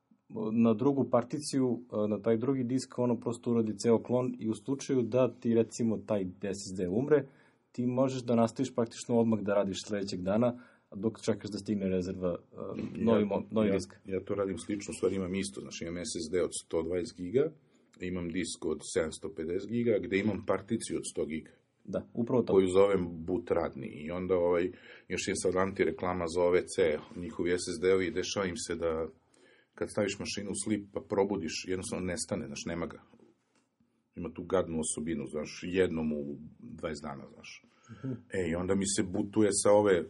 Speaker 1: na drugu particiju, na taj drugi disk, prosto uradi ceo klon i u slučaju da ti, recimo, taj SSD umre, ti možeš da nastaviš praktično odmah da radiš sledećeg dana, dok čekaš da stigne rezerva novi disk.
Speaker 2: Ja to radim slično, u stvari imam isto, znači imam SSD od 120 giga, imam disk od 750 giga, gde imam particiju od 100 giga.
Speaker 1: Da, upravo to.
Speaker 2: Koju zovem boot radni. I onda još je sad antireklama za OVC, njihovi SSD-ovi, dešava im se da kad staviš mašinu u sleep pa probudiš, jednostavno nestane, znaš, nema ga. Ima tu gadnu osobinu, znaš, jednom u 20 dana, znaš. I onda mi se butuje sa ove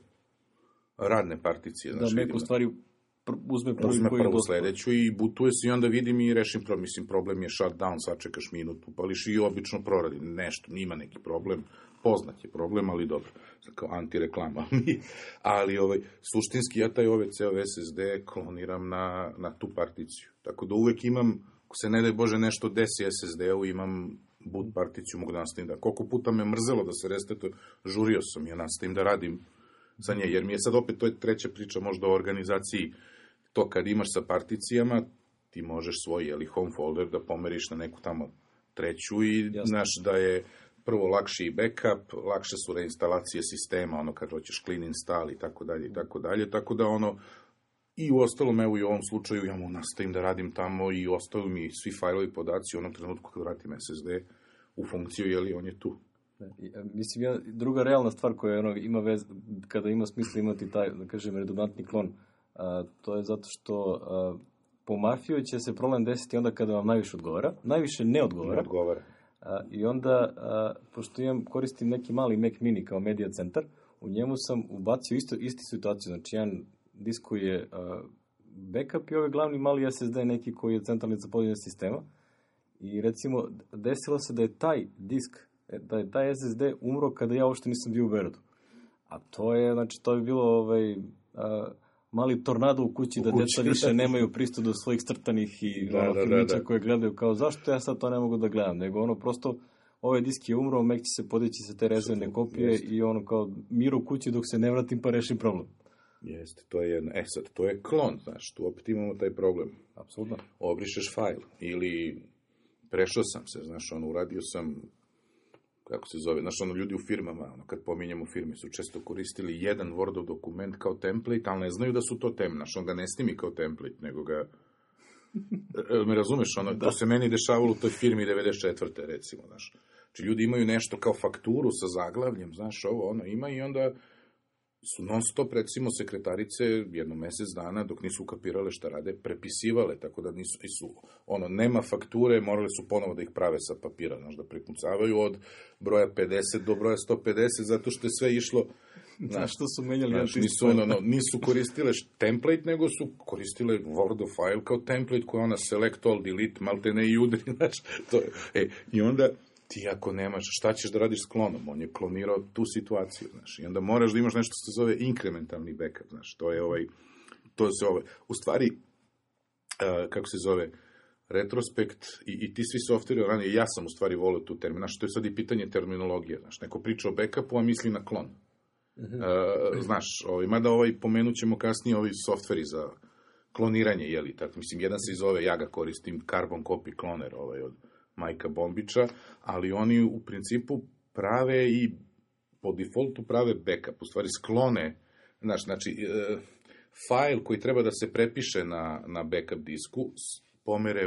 Speaker 2: radne particije.
Speaker 1: Da, Mac u stvari uzme
Speaker 2: prvu sledeću i butuje se i onda vidim i rešim problem. Mislim, problem je shutdown, sačekaš minut, upališ i obično proradi. Nešto, nima neki problem, poznat je problem, ali dobro, kao antireklama. Ali suštinski ja taj OVC SSD kloniram na tu particiju. Tako da uvek imam, ako se ne daj Bože nešto desi SSD-u, imam boot particiju, mogu da nastavim da. Koliko puta me mrzelo da se resetuje, žurio sam ja nastavim da radim za nje, jer mi je sad opet, to je treća priča možda o organizaciji, to kad imaš sa particijama, ti možeš svoj home folder da pomeriš na neku tamo treću i znaš da je prvo lakši backup, lakše su reinstalacije sistema, kad hoćeš clean install i tako dalje, tako da i u ostalom, evo i u ovom slučaju, ja mu nastavim da radim tamo i ostaju mi svi fajlovi, podaci u onom trenutku kad vratim SSD u funkciju, on je tu.
Speaker 1: Mislim, druga realna stvar koja ima veze, kada ima smisla imati taj, da kažem, redundantni klon, to je zato što po mafiju će se problem desiti onda kada vam najviše odgovara, najviše ne odgovara. I onda, pošto koristim neki mali Mac mini kao media centar, u njemu sam ubacio isti situaciju, znači jedan disk koji je backup i ovaj glavni mali SSD neki koji je centralni za podjeljenje sistema. I recimo, desilo se da je taj disk, da je taj SSD umro kada ja uopšte nisam bio u Beogradu. A to je, znači, to bi bilo mali tornado u kući, da deca više nemaju pristup do svojih crtanih i filmića koje gledaju, kao zašto ja sad to ne mogu da gledam, nego prosto ovaj disk je umro, Mac će se podići sa te rezervne kopije i kao mir u kući dok se ne vratim pa rešim problem.
Speaker 2: Jeste, to je sad, to je klon, znaš, tu opet imamo taj problem.
Speaker 1: Apsolutno.
Speaker 2: Obrišeš fajl, ili prešao sam se, znaš, uradio sam, kako se zove, znaš, ljudi u firmama, kad pominjemo firme, su često koristili jedan Wordov dokument kao template, ali ne znaju da su to znaš, on ga ne snimi kao template, nego ga, me razumeš, to se meni dešavalo u toj firmi 94. recimo, znaš. Znači, ljudi imaju nešto kao fakturu sa zaglavljem, znaš, ima i onda su non stop, recimo, sekretarice jedno mesec dana, dok nisu ukapirale šta rade, prepisivale, tako da nema fakture, morali su ponovo da ih prave sa papira, znaš, da prepucavaju od broja 50 do broja 150, zato što je sve išlo
Speaker 1: Zašto su menjali
Speaker 2: Znaš, nisu koristile template, nego su koristile Word file kao template koji ona select all, delete, malte ne i udri, znaš. I onda ti ako nemaš, šta ćeš da radiš s klonom? On je klonirao tu situaciju, znaš. I onda moraš da imaš nešto što se zove inkrementalni backup, znaš. U stvari, kako se zove, retrospekt i ti svi softveri ranije, ja sam u stvari volio tu termin, znaš, to je sad i pitanje terminologije, znaš, neko priča o backupu, a misli na klon. Znaš, mada pomenut ćemo kasnije ovi softveri za kloniranje, jeli, tako, mislim, jedan se zove, ja ga koristim, Carbon Copy Cloner, od Majka Bombića, ali oni u principu prave i po defaultu prave backup, u stvari sklone, znači, fajl koji treba da se prepiše na backup disku, pomere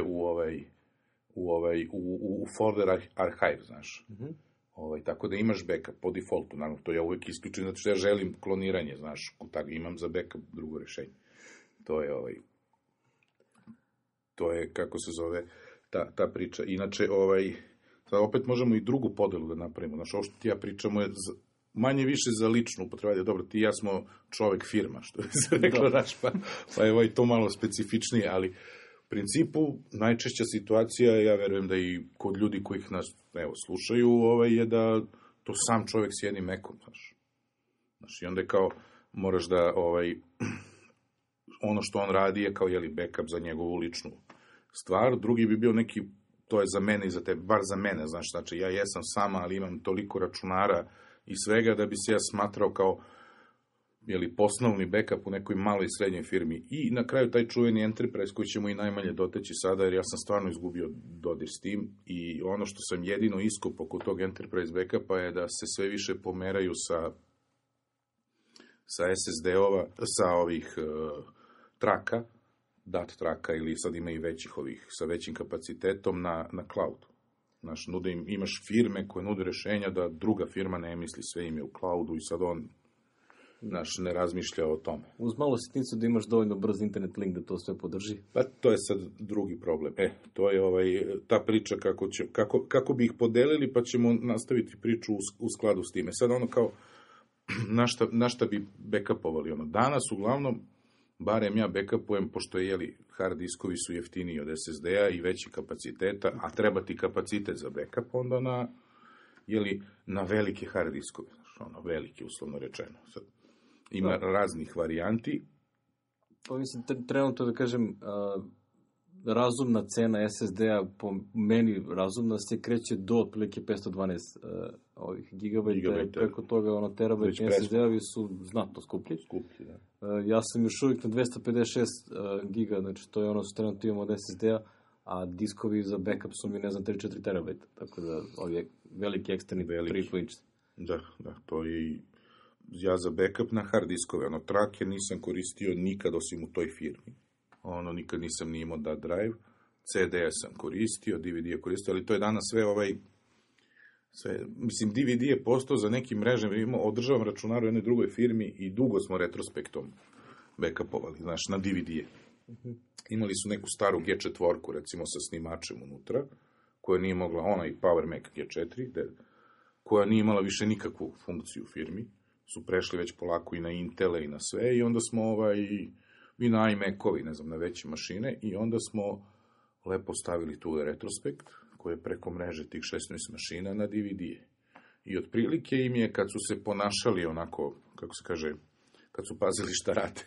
Speaker 2: u folder archive, znaš. Tako da imaš backup po defaultu, naravno, to ja uvijek isključujem, zato što ja želim kloniranje, znaš, tako imam za backup drugo rešenje. To je, kako se zove, ta priča. Inače, sad opet možemo i drugu podelu da napravimo, znaš, ovo što ti ja pričamo je manje više za ličnu upotrebu. Dobro, ti i ja smo čovek firma, što bi se reklo, znaš, pa je to malo specifičnije, ali u principu, najčešća situacija, ja verujem da i kod ljudi kojih nas, slušaju, je da to sam čovek s jednim mekom, znaš. I onda je kao, moraš da, ono što on radi je kao, backup za njegovu ličnu stvar. Drugi bi bio neki, to je za mene i za tebe, bar za mene, znaš, znači, ja jesam sama, ali imam toliko računara i svega da bi se ja smatrao kao, poslovni backup u nekoj maloj i srednjoj firmi. I na kraju taj čuveni enterprise koji ćemo i najmanje doteći sada, jer ja sam stvarno izgubio dodir s tim i ono što sam jedino iskopao kod tog enterprise backupa je da se sve više pomeraju sa SSD-ova, sa ovih traka, dat traka ili sad ima i većih ovih sa većim kapacitetom na cloud. Znaš, imaš firme koje nude rešenja da druga firma ne misli sve im je u cloudu i sad on ne razmišlja o tome.
Speaker 1: Uz malo sitnicu da imaš dovoljno brz internet link da to sve podrži.
Speaker 2: Pa to je sad drugi problem. To je ta priča kako bi ih podelili, pa ćemo nastaviti priču u skladu s time. Sad kao, na šta bi backupovali? Danas, uglavnom, barem ja backupujem, pošto hard diskovi su jeftiniji od SSD-a i veći kapaciteta, a treba ti kapacitet za backup, onda na velike hard diskove. Veliki, uslovno rečeno. Sad, ima raznih varijanti.
Speaker 1: Pa mislim, trenutno da kažem, razumna cena SSD-a, po meni razumna, se kreće do otprilike 512 gigabajta, preko toga terabajtni SSD-ovi su znatno skuplji. Ja sam još uvijek na 256 giga, znači to je ono što trenutno imamo od SSD-a, a diskovi za backup su mi, 3-4 terabajta, tako da ovi veliki eksterni 3,5 inča.
Speaker 2: Da, to je ja za backup na hard diskove, trake nisam koristio nikad osim u toj firmi. Nikad nisam ni imao da drive, CD sam koristio, DVD je koristio, ali to je danas sve mislim, DVD je postao za neki mrežem, održavam računar u jednoj drugoj firmi i dugo smo retrospektom backupovali, znaš, na DVD-je. Imali su neku staru G4, recimo sa snimačem unutra, koja nije mogla, onaj Power Mac G4, koja nije imala više nikakvu funkciju u firmi, su prešli već polako i na Intele i na sve, i onda smo i na iMac-ovi, na veće mašine, i onda smo lepo stavili tu retrospekt, koji je preko mreže tih 16 mašina na DVD-je. I otprilike im je, kad su se ponašali onako, kako se kaže, kad su pazili šta rade,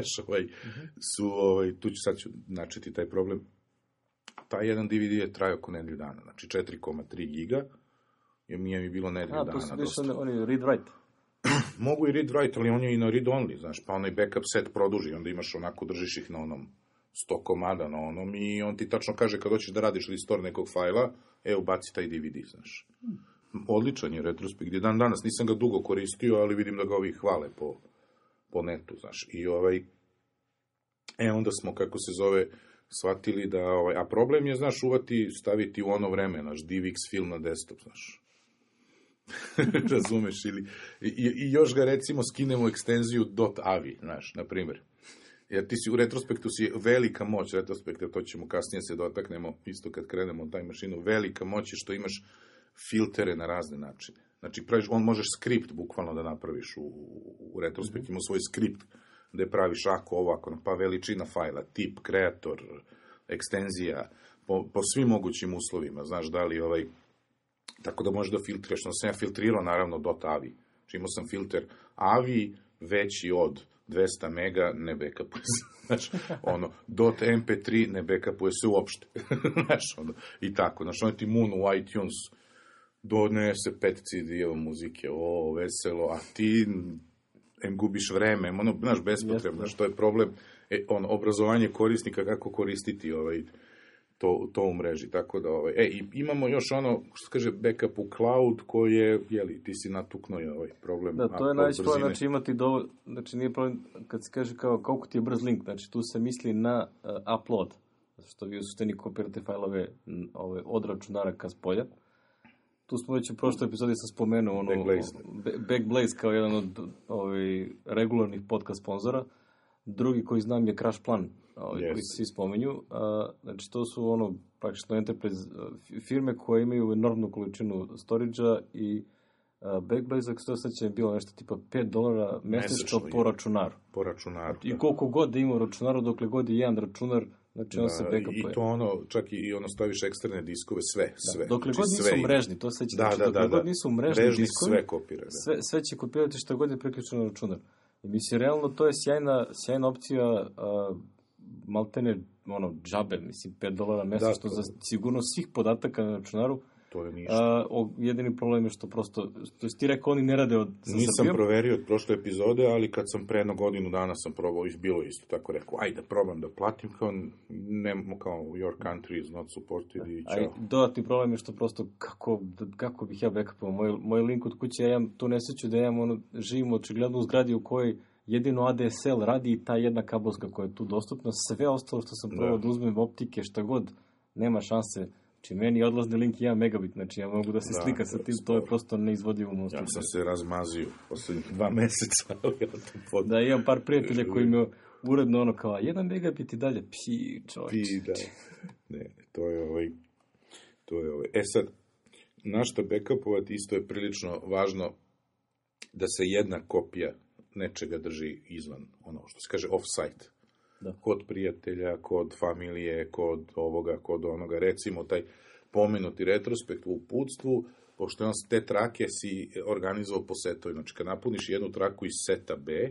Speaker 2: tu ću načeti taj problem. Taj jedan DVD je trajao oko nedelju dana, znači 4,3 giga, jer nije mi bilo nedelju dana.
Speaker 1: To su više oni read-write.
Speaker 2: Mogu i read-write, ali on je i na read-only, znaš, pa onaj backup set produži, onda imaš onako, držiš ih na onom 100 komada na onom i on ti tačno kaže kad hoćeš da radiš restore nekog fajla, ubaci taj DVD, znaš. Odličan je retrospekt, gdje dan danas, nisam ga dugo koristio, ali vidim da ga ovi hvale po netu, znaš. I onda smo, kako se zove, shvatili da, a problem je, znaš, staviti u ono vreme, znaš, DivX film na desktop, znaš. Razumeš, ili i još ga, recimo, skinemo ekstenziju .avi, znaš, na primjer. Jer ti si u retrospektu velika moć retrospekta, to ćemo kasnije se dotaknemo, isto kad krenemo u taj mašinu, velika moć je što imaš filtere na razne načine. Znači, on možeš skript bukvalno da napraviš u retrospekt, ima svoj skript gde praviš ako, ovako, pa veličina fajla, tip, kreator, ekstenzija, po svim mogućim uslovima, znaš, da li tako da možeš da filtriraš. No, sam ja filtrirao, naravno, .avi. Znači, imao sam filter AVI veći od 200 mega, ne backupuje se. Znaš, .mp3 ne backupuje se uopšte. Znaš, i tako. Znaš, ti u iTunes donese 5 CD-eva muzike, veselo, a ti gubiš vreme, znaš, bespotrebno. Znaš, to je problem, obrazovanje korisnika, kako koristiti to u mreži, tako da, i imamo još što se kaže backup u cloud, koji je, ti si natuknuo problem.
Speaker 1: Da, to je najčešće, znači imati dovoljno, znači nije problem, kad se kaže koliko ti je brz link, znači tu se misli na upload, što vi u suštini kopirate fajlove od računara ka spolja. Tu smo već u prošloj epizodi sam spomenuo Backblaze kao jedan od regularnih podcast sponzora. Drugi koji znam je Crash Plan, koji se svi spomenju. Znači, to su praktično enterprise firme koje imaju enormnu količinu storage-a i Backblaze, ako se to sećam, je bilo nešto tipa $5 mesečno po računaru.
Speaker 2: Po računaru.
Speaker 1: I koliko god da ima u računaru, dokle god je jedan računar, znači on se backupuje.
Speaker 2: I to čak i staviš eksterne diskove, sve.
Speaker 1: Dokle god nisu mrežni, to se sećam. Dokle god nisu mrežni diskovi,
Speaker 2: sve kopira.
Speaker 1: Sve će kopirati što god je priključeno na računar. I mislim, realno, to je sjajna opcija, maltene, džabe, mislim, $5 mesečno za sigurno svih podataka na računaru.
Speaker 2: To je ništa.
Speaker 1: Jedini problem je što prosto, to je ti rekao, oni ne rade
Speaker 2: Nisam proverio od prošle epizode, ali kad sam pre jedno godinu dana sam probao, bilo isto tako rekao, ajde probam da platim, kao your country is not supported i čao.
Speaker 1: Dodatni problem je što prosto, kako bih ja backupovao moj link od kuće, ja imam tu nesreću da živim očigledno u zgradi u kojoj jedino ADSL radi i ta jedna kabelska koja je tu dostupna, sve ostalo što sam probao da uzmem optike, šta god, nema šanse. Znači, meni je odlazni link 1 megabit, znači ja mogu da se slika sa tim, to je prosto neizvodivo.
Speaker 2: Ja sam se razmazio poslednjih 2 meseca, ali ja to
Speaker 1: Da, imam par prijatelja koji imaju uredno kao 1 megabit i dalje, čovječ.
Speaker 2: Da. Ne, to je sad, na šta backupovati isto je prilično važno da se jedna kopija nečega drži izvan, što se kaže off-site. Da. Kod prijatelja, kod familije, kod ovoga, kod onoga. Recimo, taj pomenuti retrospekt u uputstvu, pošto on te trake si organizovao po setovima. Znači, kad napuniš jednu traku iz seta B,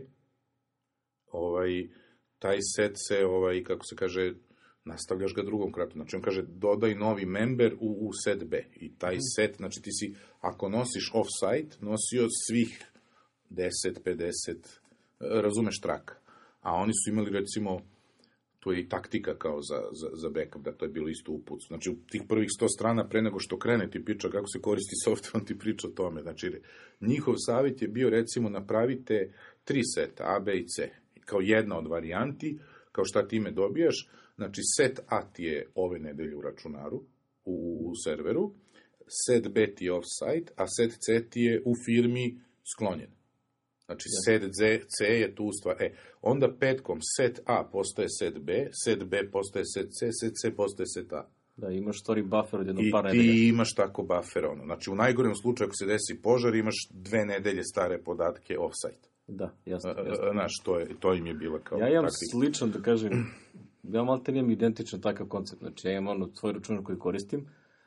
Speaker 2: taj set se, kako se kaže, nastavljaš ga drugom kratu. Znači, on kaže, dodaj novi member u set B. I taj set, znači, ti si, ako nosiš off-site, nosio svih 10, 50, razumeš traka. A oni su imali, recimo, to je i taktika kao za backup, da to je bilo isto uputstvo. Znači, u tih prvih 100 strana, pre nego što krene ti priča kako se koristi software, on ti priča o tome. Znači, njihov savjet je bio, recimo, napravite 3 seta, A, B i C. Kao jedna od varijanti, kao šta ti ime dobijaš. Znači, set A ti je ove nedelje u računaru, u serveru, set B ti je off-site, a set C ti je u firmi sklonjen. Znači, set C je tu stvar. Onda petkom set A postaje set B postaje set C, set C postaje set A.
Speaker 1: Da, imaš story buffer od jedno par
Speaker 2: nedelja. I ti imaš tako buffer, Znači, u najgorem slučaju, ako se desi požar, imaš 2 nedelje stare podatke off-site.
Speaker 1: Da, jasno.
Speaker 2: Znaš, to im je bila kao
Speaker 1: taktika. Ja imam slično, da kažem, ja malo imam identičan takav koncept. Znači, ja imam svoj računar koji koristim.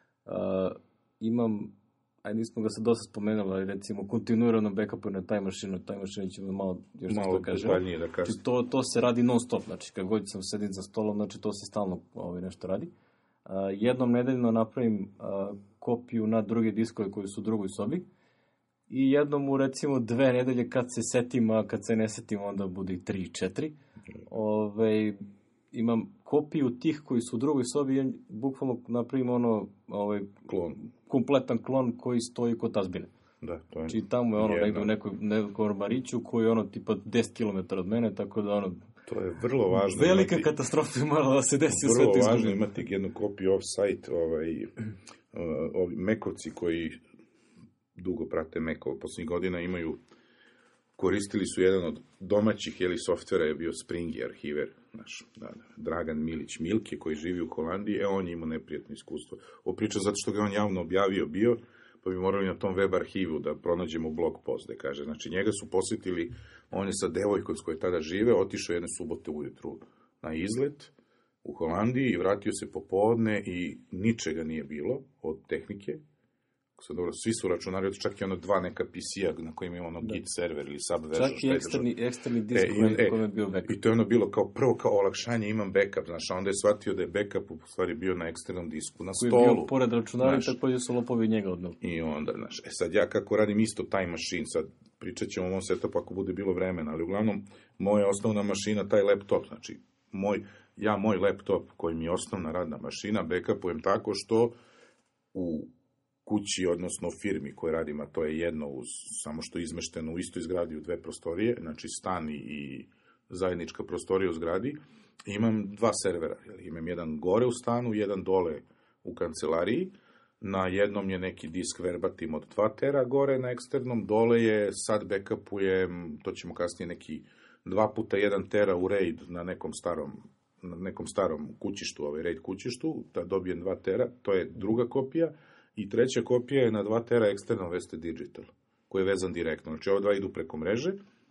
Speaker 1: Imam, nismo ga sad dosta spomenuli, ali recimo kontinuirano backupu na Time Machine ćemo malo još nešto kažemo. Znači, to se radi non stop, znači kad god sam sedim za stolom, znači to se stalno nešto radi. Jednom nedeljno napravim kopiju na druge diskove koji su u drugoj sobi i jednom u recimo 2 nedelje kad se setim, a kad se ne setim onda bude i 3, 4. Imam kopiju tih koji su u drugoj sobi i bukvalno napravim kompletan klon koji stoji kod tazbine.
Speaker 2: Da, to je.
Speaker 1: Znači tamo je negdje u nekom ormariću koji je tipa 10 km od mene, tako da
Speaker 2: to je vrlo važno.
Speaker 1: Velika katastrofa imala da se desi sve to izgubi.
Speaker 2: Vrlo važno imati jednu kopiju off-site, ovi Mekovci koji dugo prate Mekov, posljednjih godina koristili su jedan od domaćih softvera, je bio Springy arhiver, Dragan Milić Milke, koji živi u Holandiji, on je imao neprijatno iskustvo. Ovo priča zato što ga on javno objavio bio, pa bi morali na tom web arhivu da pronađemo blog post, da kaže. Znači, njega su posjetili, on je sa devojkom s koje tada žive, otišao jedne subote ujutru na izlet u Holandiji i vratio se popodne i ničega nije bilo od tehnike. Dobro, svi su računari, čak i ono 2 neka PC-a na kojima ima ono Git server ili Subversion.
Speaker 1: Čak i eksterni disk koji je bio backup.
Speaker 2: I to je ono bilo kao olakšanje, imam backup, znaš, a onda je shvatio da je backup u stvari bio na eksternom disku, na stolu.
Speaker 1: Koji je bio pored računara i također su lopovi njega odnov.
Speaker 2: I onda, znaš, sad ja kako radim isto Time Machine, sad pričat ćemo o ovom setupu ako bude bilo vremena, ali uglavnom moja osnovna mašina, taj laptop, znači moj laptop koji mi je osnovna radna mašina, backupujem tako što u kući, odnosno firmi koje radim, a to je jedno samo što je izmešteno u istoj zgradi u 2 prostorije, znači stan i zajednička prostorija u zgradi, imam 2 servera. Imam jedan gore u stanu, jedan dole u kancelariji, na jednom je neki disk verbatim od 2 tera gore na eksternom, dole je, sad backupujem, to ćemo kasnije neki 2 puta 1 tera u RAID na nekom starom kućištu, RAID kućištu, da dobijem 2 tera, to je druga kopija. I treća kopija je na 2 tera eksterno Western Digital, koji je vezan direktno. Znači, ova 2 idu preko mreže,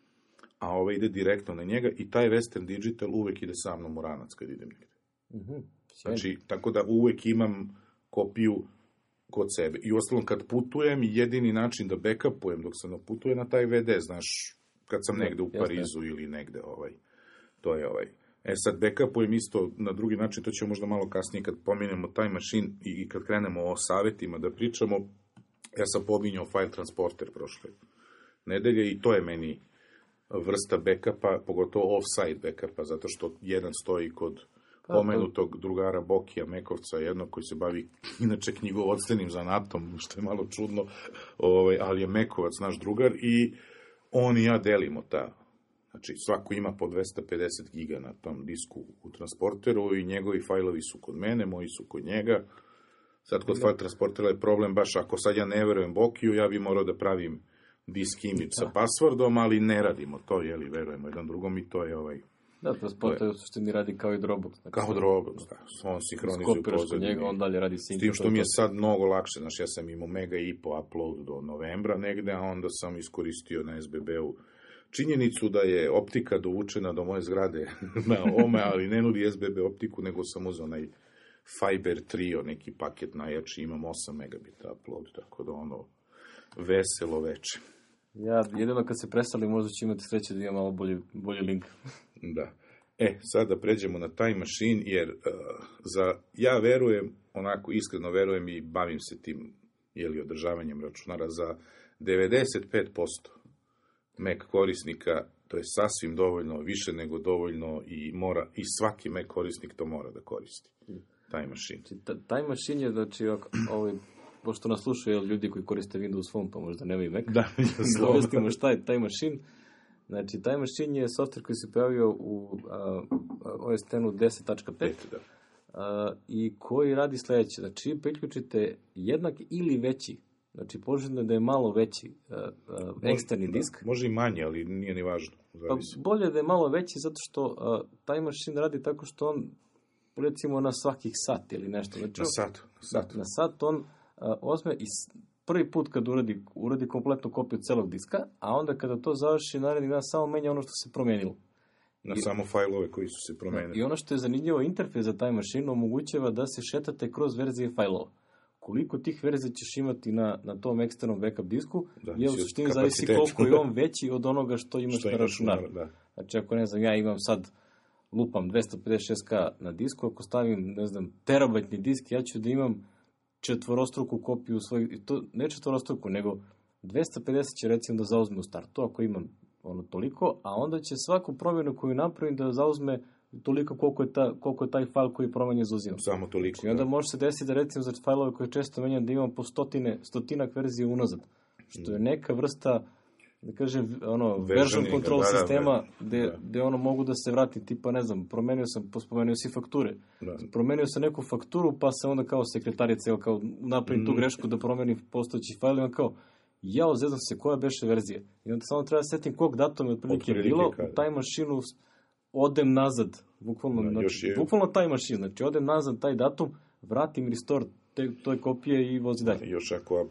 Speaker 2: a ova ide direktno na njega i taj Western Digital uvek ide sa mnom u ranac kad idem negdje. Znači, tako da uvek imam kopiju kod sebe. I uostalom, kad putujem, jedini način da backupujem dok sam putuje na taj VD, znaš, kad sam negde u Parizu ili negde, to je sad backupujem isto na drugi način, to ćemo možda malo kasnije kad pominjemo Time Machine i kad krenemo o savjetima da pričamo. Ja sam pominjao file transporter prošle nedelje i to je meni vrsta backupa, pogotovo off-site backupa, zato što jedan stoji kod pomenutog drugara Bokija Mekovca, jednog koji se bavi inače knjigovodstvenim zanatom, što je malo čudno, ali je Mekovac naš drugar i on i ja delimo Znači, svako ima po 250 giga na tom disku u transporteru i njegovi fajlovi su kod mene, moji su kod njega. Sad kod file transportera je problem, baš ako sad ja ne verujem Bokiju, ja bi morao da pravim disk image sa passwordom, ali ne radimo to, verujemo jedan drugom i to je
Speaker 1: Da, transporter u suštini radi kao i Dropbox. Znači,
Speaker 2: kao Dropbox, da. On sinhronizuje pozadnje.
Speaker 1: Njega, on dalje radi sync.
Speaker 2: S tim što mi je sad mnogo lakše, znači ja sam imao mega i po upload do novembra negde, a onda sam iskoristio na SBB-u činjenicu da je optika dovučena do moje zgrade na ome, ali ne nudi SBB optiku, nego sam uzeo onaj Fiber Trio, neki paket najjači, imam 8 megabita upload, tako da veselo veče.
Speaker 1: Ja, jedino kad se presali, možda će imati sreće da ima malo bolji link.
Speaker 2: Da. Sad da pređemo na Time Machine, jer ja verujem, onako iskreno verujem i bavim se tim, održavanjem računara, za 95% Mac korisnika, to je sasvim dovoljno, više nego dovoljno i svaki Mac korisnik to mora da koristi. Time Machine.
Speaker 1: Time Machine je, znači, pošto nas slušaju ljudi koji koriste Windows Phone, pa možda nemaju Mac.
Speaker 2: Da,
Speaker 1: objasnimo šta je Time Machine. Znači, Time Machine je software koji se pojavio u OS X-u 10.5 i koji radi sledeće. Znači, priključite jednak ili veći, znači, poželjno da je malo veći eksterni disk.
Speaker 2: Može i manje, ali nije ni važno.
Speaker 1: Pa bolje da je malo veći, zato što Time Machine radi tako što on, recimo, na svakih sat ili nešto. Znači, na sat on uzme i prvi put kad uradi kompletnu kopiju celog diska, a onda kada to završi, naredni dan samo menja ono što se promenilo.
Speaker 2: Na samo fajlove koji su se promenili.
Speaker 1: I ono što je zanimljivo, interfejs za Time Machine omogućava da se šetate kroz verzije fajlova. Koliko tih verzija ćeš imati na tom eksternom backup disku, je u suštini zavisi koliko je on veći od onoga što imaš na računaru. Znači, ako ne znam, ja imam sad, lupam 256K na disku, ako stavim, ne znam, terabajtni disk, ja ću da imam četvorostruku kopiju ne četvorostruku, nego 250 će recimo da zauzme u startu, ako imam toliko, a onda će svaku promjenu koju napravim da zauzme toliko koliko je taj fajl koji promenje zauzimam.
Speaker 2: Samo toliko.
Speaker 1: Znači, onda može se desiti da recimo za fajlove koje često menjam da imam po stotinak verzije unazad, što je neka vrsta, da kažem, version control sistema gde mogu da se vrati, tipa, ne znam, spomenuo si fakture. Promenio sam neku fakturu, pa se onda kao sekretarica, kao napravim tu grešku da promenim postojeći fajl, i on kao, zezam se, koja beše verzija. I onda samo treba da setim kog datuma je otprilike bilo, u Time Machine-u odem nazad, bukvalno Time Machine, znači odem nazad taj datum, vratim restore toj kopije i vozi dalje.
Speaker 2: Još ako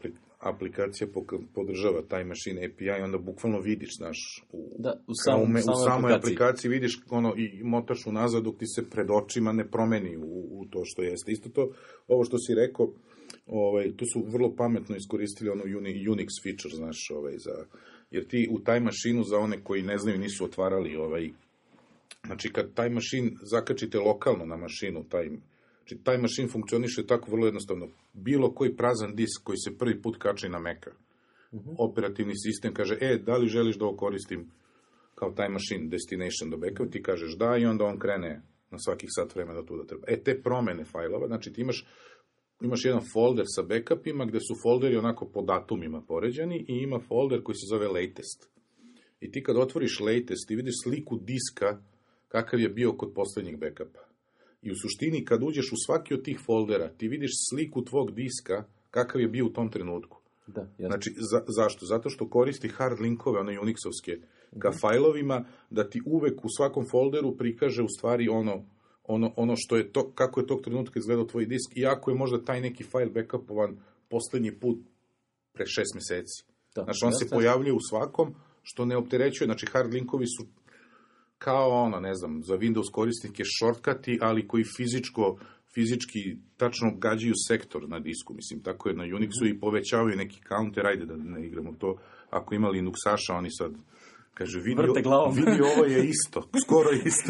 Speaker 2: aplikacija podržava Time Machine API, onda bukvalno vidiš, znaš,
Speaker 1: u
Speaker 2: samoj aplikaciji vidiš i motaš unazad dok ti se pred očima ne promeni u to što jeste. Isto to, ovo što si rekao, tu su vrlo pametno iskoristili Unix feature, znaš, jer ti u Time Machine-u, za one koji ne znaju, nisu otvarali, znači kad Time Machine zakačite lokalno na mašinu, znači Time Machine funkcioniše tako vrlo jednostavno. Bilo koji prazan disk koji se prvi put kači na Maca, operativni sistem kaže, da li želiš da ovo koristim kao Time Machine destination do backup, ti kažeš da, i onda on krene na svakih sat vremena tu da treba. Te promene fajlova, znači ti imaš jedan folder sa backupima gde su folderi onako po datumima poređani i ima folder koji se zove latest. I ti kad otvoriš latest, ti vidiš sliku diska kakav je bio kod poslednjeg backupa. I u suštini, kad uđeš u svaki od tih foldera, ti vidiš sliku tvog diska kakav je bio u tom trenutku.
Speaker 1: Da, jasno.
Speaker 2: Znači, zašto? Zato što koristi hard linkove, one Unixovske, ka fajlovima, da ti uvek u svakom folderu prikaže u stvari ono što je to, kako je tog trenutka izgledao tvoj disk, iako je možda taj neki fajl backupovan poslednji put pre 6 meseci. Da, znači, on se pojavljuje u svakom, što ne opterećuje, znači hard linkovi su kao za Windows korisnike shortcuti, ali koji fizički tačno gađaju sektor na disku, mislim, tako je na Unixu i povećavaju neki counter, ajde da ne igramo to, ako ima Linuxaša, oni sad kaže, vidi ovo je isto, skoro isto.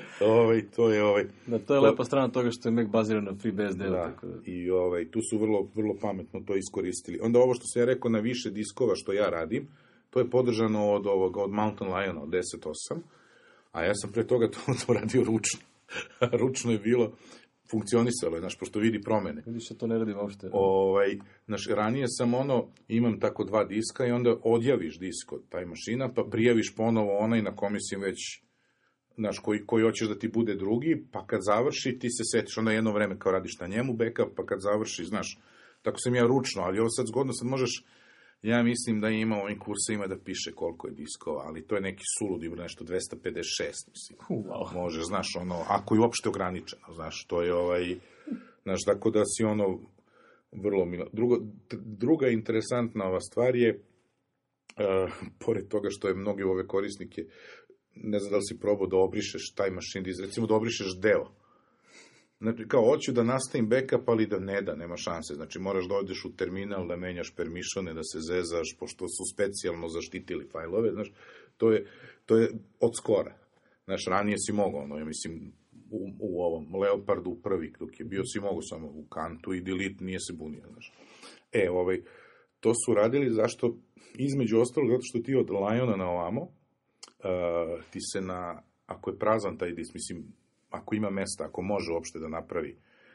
Speaker 1: To je lepa strana toga što je Mac baziran na FreeBSD.
Speaker 2: Da, i tu su vrlo pametno to iskoristili. Onda ovo što sam ja rekao na više diskova što ja radim, to je podržano od Mountain Liona, od 10.8, a ja sam pre toga to radio ručno. Ručno je bilo, funkcionisalo je, pošto vidi promene.
Speaker 1: Vidiš da to ne radim uopšte.
Speaker 2: Ranije sam imam tako 2 diska i onda odjaviš disk od Time Machine-a, pa prijaviš ponovo onaj na kome si već, koji hoćeš da ti bude drugi, pa kad završi ti se setiš, onda jedno vreme kao radiš na njemu backup, pa kad završi, tako sam ja ručno, ali ovo sad zgodno, sad možeš, ja mislim da ima ovim kursima da piše koliko je diskova, ali to je neki suludi, nešto 256, mislim.
Speaker 1: Wow.
Speaker 2: Može, ako je uopšte ograničeno, to je tako da si vrlo milo. Druga interesantna ova stvar je, pored toga što je mnogi ove korisnike, ne znam da li si probao da obrišeš Time Machine disk, recimo da obrišeš deo. Znači, kao, hoću da nastavim backup, ali da nema šanse. Znači, moraš da odeš u terminal, da menjaš permissione, da se zezaš, pošto su specijalno zaštitili fajlove, to je od skora. Ranije si mogao, ja mislim, u ovom Leopardu prvi, dok je bio, si mogao samo u kantu i delete, nije se bunio, to su radili, zašto? Između ostalog, zato što ti od Liona na ovamo, ti se ako je prazan taj disk, mislim, ako ima mesta, ako može uopšte da napravi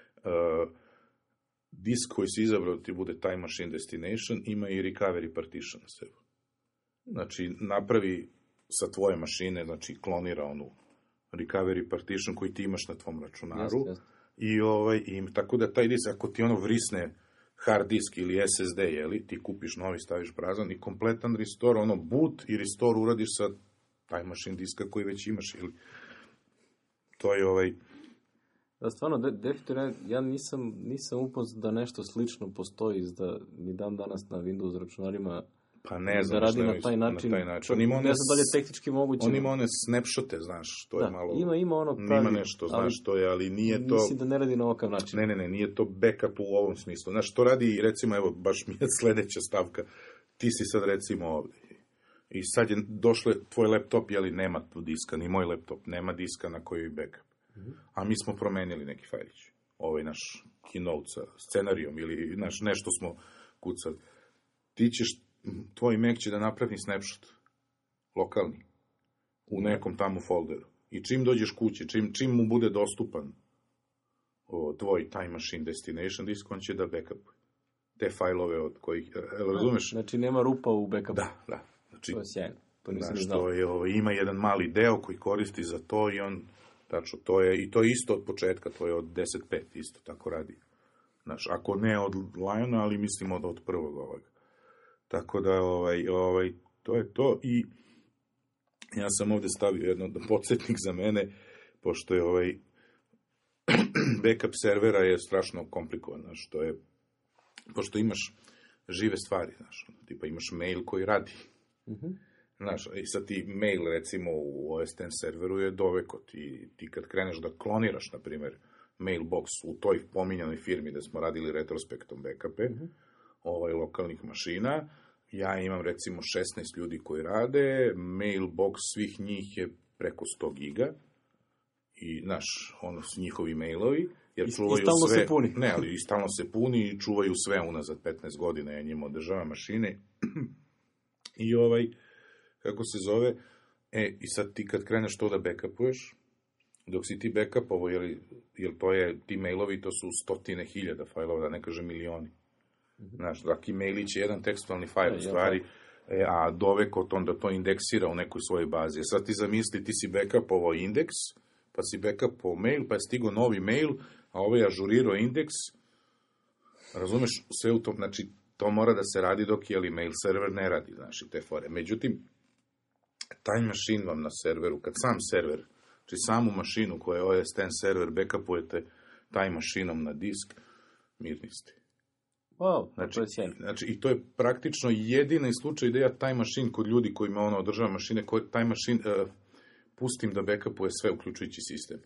Speaker 2: disk koji se izabrao da ti bude Time Machine Destination, ima i recovery partition na sebi. Znači, napravi sa tvoje mašine, znači, klonira onu recovery partition koji ti imaš na tvom računaru. I tako da taj disk, ako ti vrisne hard disk ili SSD, ti kupiš novi, staviš prazan i kompletan restore, boot i restore uradiš sa Time Machine diska koji već imaš, ili to je
Speaker 1: Da, stvarno, definitivno, ja nisam upoznat da nešto slično postoji ni dan danas na Windows računarima.
Speaker 2: Pa ne znam
Speaker 1: da radi na taj način. Ne znam da li je tehnički moguće.
Speaker 2: On ima one snapshote, to je malo...
Speaker 1: Ima ono pravi.
Speaker 2: Ima nešto, to je, ali nije to...
Speaker 1: Mislim da ne radi na ovakav način.
Speaker 2: Ne, nije to backup u ovom smislu. To radi, recimo, evo, baš mi je sledeća stavka. Ti si sad, recimo, ovde. I sad je došlo, tvoj laptop, nema tu diska, ni moj laptop, nema diska na koji je backup. A mi smo promenili neki fajlić. Ovaj naš keynote sa scenarijom ili nešto smo kucali. Tvoj Mac će da napravi snapshot lokalni u nekom tamo folderu. I čim dođeš kući, čim mu bude dostupan tvoj Time Machine Destination disk, on će da backupuje te fajlove od kojih, razumeš?
Speaker 1: Znači nema rupa u backupu.
Speaker 2: Da. Znači,
Speaker 1: to je sjajno. To nisam znao.
Speaker 2: Ima jedan mali deo koji koristi za to i on, tačno, to je isto od početka, to je od 10.5, isto tako radi. Ako ne od Liona, ali mislim od prvog ovoga. Tako da, to je to. I ja sam ovde stavio jedno podsjetnik za mene, pošto je backup servera je strašno komplikovan, pošto imaš žive stvari, znaš. Tipa imaš mail koji radi. Znaš, i sad ti mail, recimo, u OS X serveru je doveko. Ti kad kreneš da kloniraš, na primjer, mailbox u toj pominjanoj firmi da smo radili retrospektom backupe, lokalnih mašina, ja imam, recimo, 16 ljudi koji rade, mailbox svih njih je preko 100 giga, i, znaš, su njihovi mailovi, jer čuvaju
Speaker 1: stalno
Speaker 2: sve...
Speaker 1: se puni.
Speaker 2: Ne, ali i stalno se puni i čuvaju sve unazad 15 godina, ja njima održavam mašine. I kako se zove, i sad ti kad kreneš to da backupuješ, dok si ti backupovo, jer to je, ti mailovi, to su 100.000 fajlova, da ne kažem milioni. Znaš, svaki mailić je jedan tekstualni fajl, u stvari, a doveko onda to indeksira u nekoj svojoj bazi. Sad ti zamisli, ti si backupovao indeks, pa si backupovao mail, pa je stigao novi mail, a ovaj je ažurirao indeks. Razumeš, sve u tom, znači, to mora da se radi dok je mail server ne radi, znaš, i te fore. Međutim, time machine vam na serveru, kad sam server, znači samu mašinu koja je OS X server, backupujete time mašinom na disk, mirni ste.
Speaker 1: Wow, to je sjajno.
Speaker 2: Znači, i to je praktično jedini slučaj da ja time machine kod ljudi kojima održava mašine, time machine pustim da backupuje sve, uključujući sistem.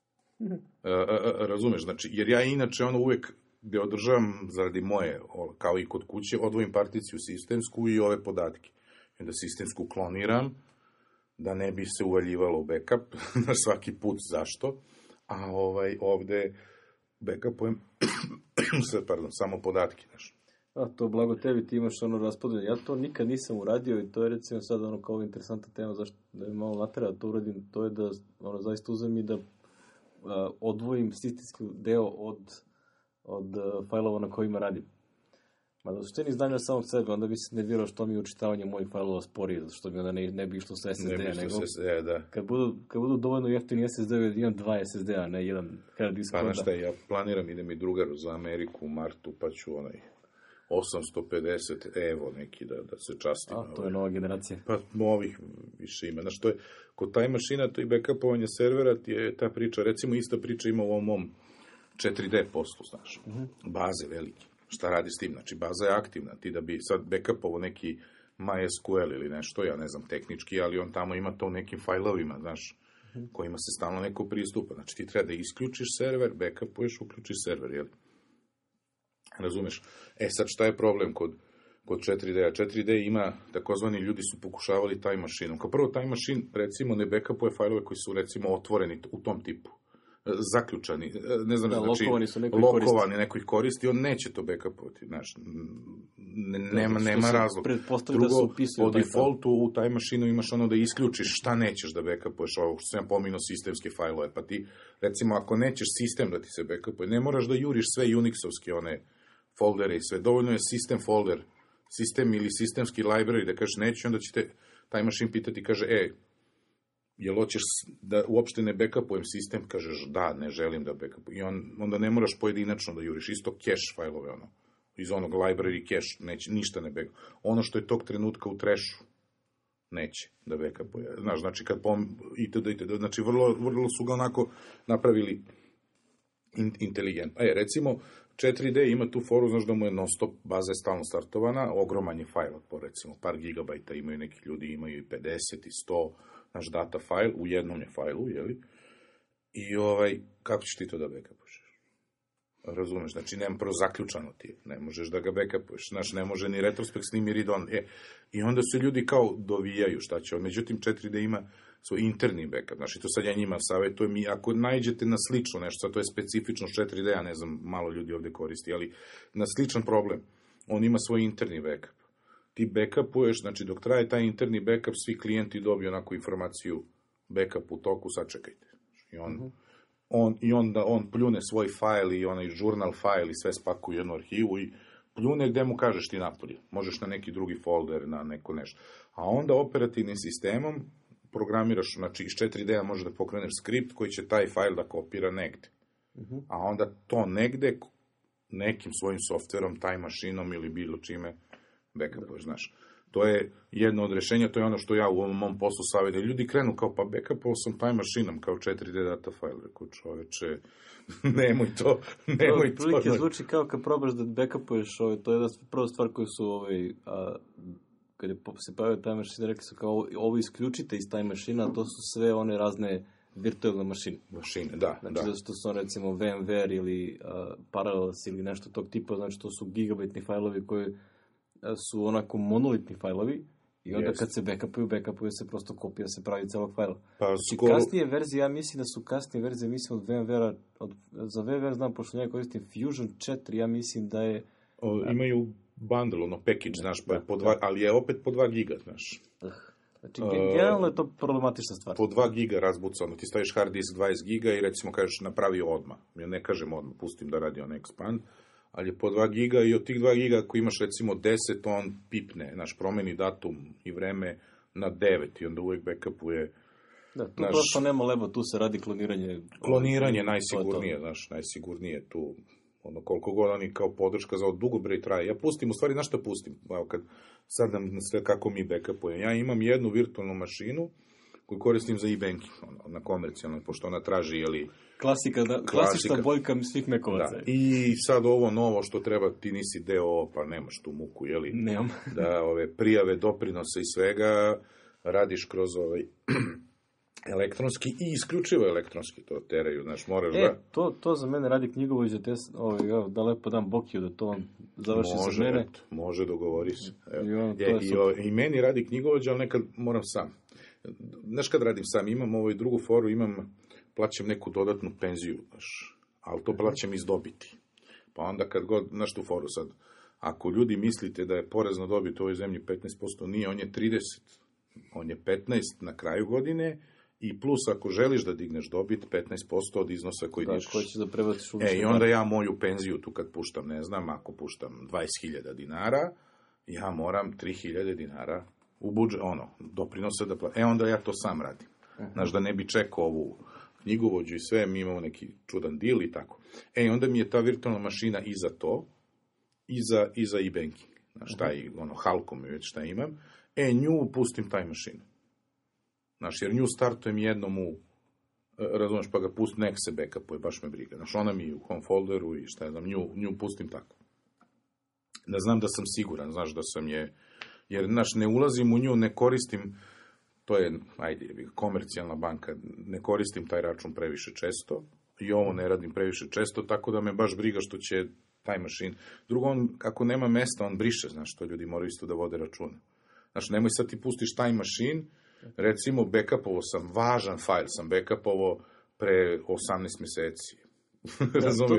Speaker 2: Razumeš, znači, jer ja inače uvijek gde održavam zaradi moje, kao i kod kuće, odvojim particiju sistemsku i ove podatke. I onda sistemsku kloniram, da ne bi se uvaljivalo u backup, na svaki put zašto, a ovde backupujem samo podatke, znaš.
Speaker 1: To blago tebi, ti imaš raspodelje. Ja to nikad nisam uradio i to je recimo sad kao interesantna tema, zašto da mi malo natera da to uradim, to je da zaista uzem i da odvojim sistemski deo od fajlova na kojima radim. Ma da suštini znam ja samog sebe, onda bi se nervirao što mi je učitavanje mojih fajlova sporije, zato što mi onda ne bi išlo sa SSD-a, nego
Speaker 2: da.
Speaker 1: Kad budu dovoljno jeftini SSD-a, imam 2 SSD-a, ne jedan hard disk.
Speaker 2: Pa na šta, ja planiram, idem i drugaru za Ameriku u martu, pa ću 850 evo neki da se častim.
Speaker 1: To je nova generacija.
Speaker 2: Pa ovih više ima. Znaš, to je, kod taj mašina, to i backupovanje servera, ti je ta priča, recimo ista priča ima u ovom mom 4D poslu, znaš, baze velike. Šta radi s tim? Znači, baza je aktivna. Ti da bi sad backupovao neki MySQL ili nešto, ja ne znam tehnički, ali on tamo ima to u nekim fajlovima, znaš, kojima se stalno neko pristupa. Znači, ti treba da isključiš server, backupuješ, uključiš server, jel? Razumeš? Sad šta je problem kod 4D-a? 4D ima, takozvani ljudi su pokušavali time mašinom. Kao prvo, time machine, recimo, ne backupuje fajlove koji su, recimo, otvoreni u tom tipu. Zaključani, ne znam, znači, lokovani neko ih koristi, on neće to backupovati, znaš, nema razloga. Drugo, po defaultu u taj mašinu imaš da isključiš šta nećeš da backupuješ, ovo što sam pominuo sistemske fajlove, pa ti, recimo, ako nećeš sistem da ti se backupuje, ne moraš da juriš sve Unixovske one foldere i sve, dovoljno je sistem folder, sistem ili sistemski library, da kažeš neću, onda će te taj mašin pitati, kaže, jel hoćeš da uopšte ne backupujem sistem, kažeš da, ne želim da backupujem. I onda ne moraš pojedinačno da juriš, isto cache fajlove, iz onog library cache, neće, ništa ne backupuje. Ono što je tog trenutka u trashu, neće da backupuje. Znaš, znači, kad itd., znači, vrlo su ga onako napravili inteligentno. Recimo, 4D ima tu foru, znaš da mu je non-stop baza je stalno startovana, ogroman je fajl, po recimo par gigabajta imaju neki ljudi, imaju i 50 i 100, naš data fajl, u jednom je fajlu, jeli? I kako ćeš ti to da backupuješ? Razumeš, znači nema prvo zaključano ti, ne možeš da ga backupuješ, znači ne može ni retrospekt snimi read-on. I onda se ljudi kao dovijaju šta će, međutim 4D ima svoj interni backup, znači to sad ja njima savjetujem i ako nađete na slično nešto, sad to je specifično 4D, ja ne znam, malo ljudi ovde koristi, ali na sličan problem, on ima svoj interni backup. Ti backupuješ, znači dok traje taj interni backup, svi klijenti dobiju onako informaciju backup u toku, sad čekajte. I onda on pljune svoj fajl i onaj žurnal fajl i sve spakuje u jednu arhivu i pljune gde mu kažeš ti napolje. Možeš na neki drugi folder, na neko nešto. A onda operativnim sistemom programiraš, znači iz 4D-a možeš da pokreneš skript koji će taj fajl da kopira negde. A onda to negde nekim svojim softverom, time mašinom ili bilo čime backupuješ, znaš. To je jedno od rješenja, to je ono što ja u ovom mom poslu savjetujem. Ljudi krenu kao, pa backupovao sam Time Machine-om kao 4D data file. Rekao, čoveče, nemoj to.
Speaker 1: Prilike zvuči kao kad probaš da backupuješ, to je jedna prva stvar koju su, kad se pojavio Time Machine, rekli su kao, ovo isključite iz Time Machine-a, to su sve one razne virtualne mašine.
Speaker 2: Da.
Speaker 1: Znači, da što su, recimo, VMware ili Parallels ili nešto tog tipa, znači, to su gigabitni fajlovi koji su onako monolitni fajlovi i onda kad se backupuje se prosto kopija, se pravi celog fajla. Kasnije verzije, ja mislim da su kasnije verzije, mislim od VMware-a, za VMware znam, pošto ja koristim Fusion 4, ja mislim da je...
Speaker 2: Imaju bundle, package, znaš, pa je ali je opet po 2 giga, znaš.
Speaker 1: Znači, generalno je to problematična stvar.
Speaker 2: Po 2 giga razbucano, ti staviš hard disk 20 giga i recimo kažeš napravi odmah. Ja ne kažem odmah, pustim da radi on expand, ali je po 2 giga i od tih 2 giga ako imaš recimo 10, on pipne, znaš, promeni datum i vreme na 9 i onda uvijek backupuje.
Speaker 1: Da, tu prosto nema leba, tu se radi kloniranje.
Speaker 2: Kloniranje najsigurnije, znaš, najsigurnije tu. Koliko god oni kao podrška za dugo bre traje. Ja pustim, u stvari, znaš šta pustim? Evo, kad sad nam sve kako mi backupujem. Ja imam jednu virtualnu mašinu koju koristim za e-banking, na komercijalnoj, pošto ona traži,
Speaker 1: klasična boljka svih mekovaca.
Speaker 2: I sad ovo novo što treba, ti nisi deo, pa nemaš tu muku,
Speaker 1: Nemam.
Speaker 2: Da ove prijave, doprinose i svega radiš kroz elektronski i isključivo elektronski to teraju, znaš, moraš da...
Speaker 1: To za mene radi knjigovođa, da lepo dam Bokiju, da to on završi za mene.
Speaker 2: Može, dogovori se. I meni radi knjigovođa, ali nekad moram sam. Znaš, kad radim sam, imam drugu foru, plaćam neku dodatnu penziju, znaš, ali to plaćam iz dobiti. Pa onda kad god, znaš tu foru sad, ako ljudi mislite da je porez na dobit u ovoj zemlji 15%, nije, on je 30%, on je 15% na kraju godine, i plus ako želiš da digneš dobit, 15% od iznosa koji dižeš.
Speaker 1: Koji ćeš da prebaciš
Speaker 2: i onda ja moju penziju tu kad puštam, ne znam, ako puštam 20.000 dinara, ja moram 3.000 dinara u budžet, doprinose da platim. Onda ja to sam radim. Znaš, da ne bi čekao ovu knjigovođu i sve, mi imamo neki čudan deal i tako. Onda mi je ta virtualna mašina i za to, i za e-banking. Znaš, taj, Halkom već šta imam. Nju pustim Time Machine. Znaš, jer nju startujem jednom razumeš, pa ga pustim, nek se backupuje, baš me briga. Znaš, ona mi u home folderu i šta je znam, nju pustim tako. Da znam da sam siguran, znaš, da sam jer, znaš, ne ulazim u nju, ne koristim, to je, komercijalna banka, ne koristim taj račun previše često, i ovo ne radim previše često, tako da me baš briga što će Time Machine. Drugo, ako nema mesta, on briše, znaš, to ljudi moraju isto da vode računa. Znaš, nemoj sad ti pustiš Time Machine, recimo, backupovao sam, važan fajl sam backupovao pre 18 meseci. Razumiješ?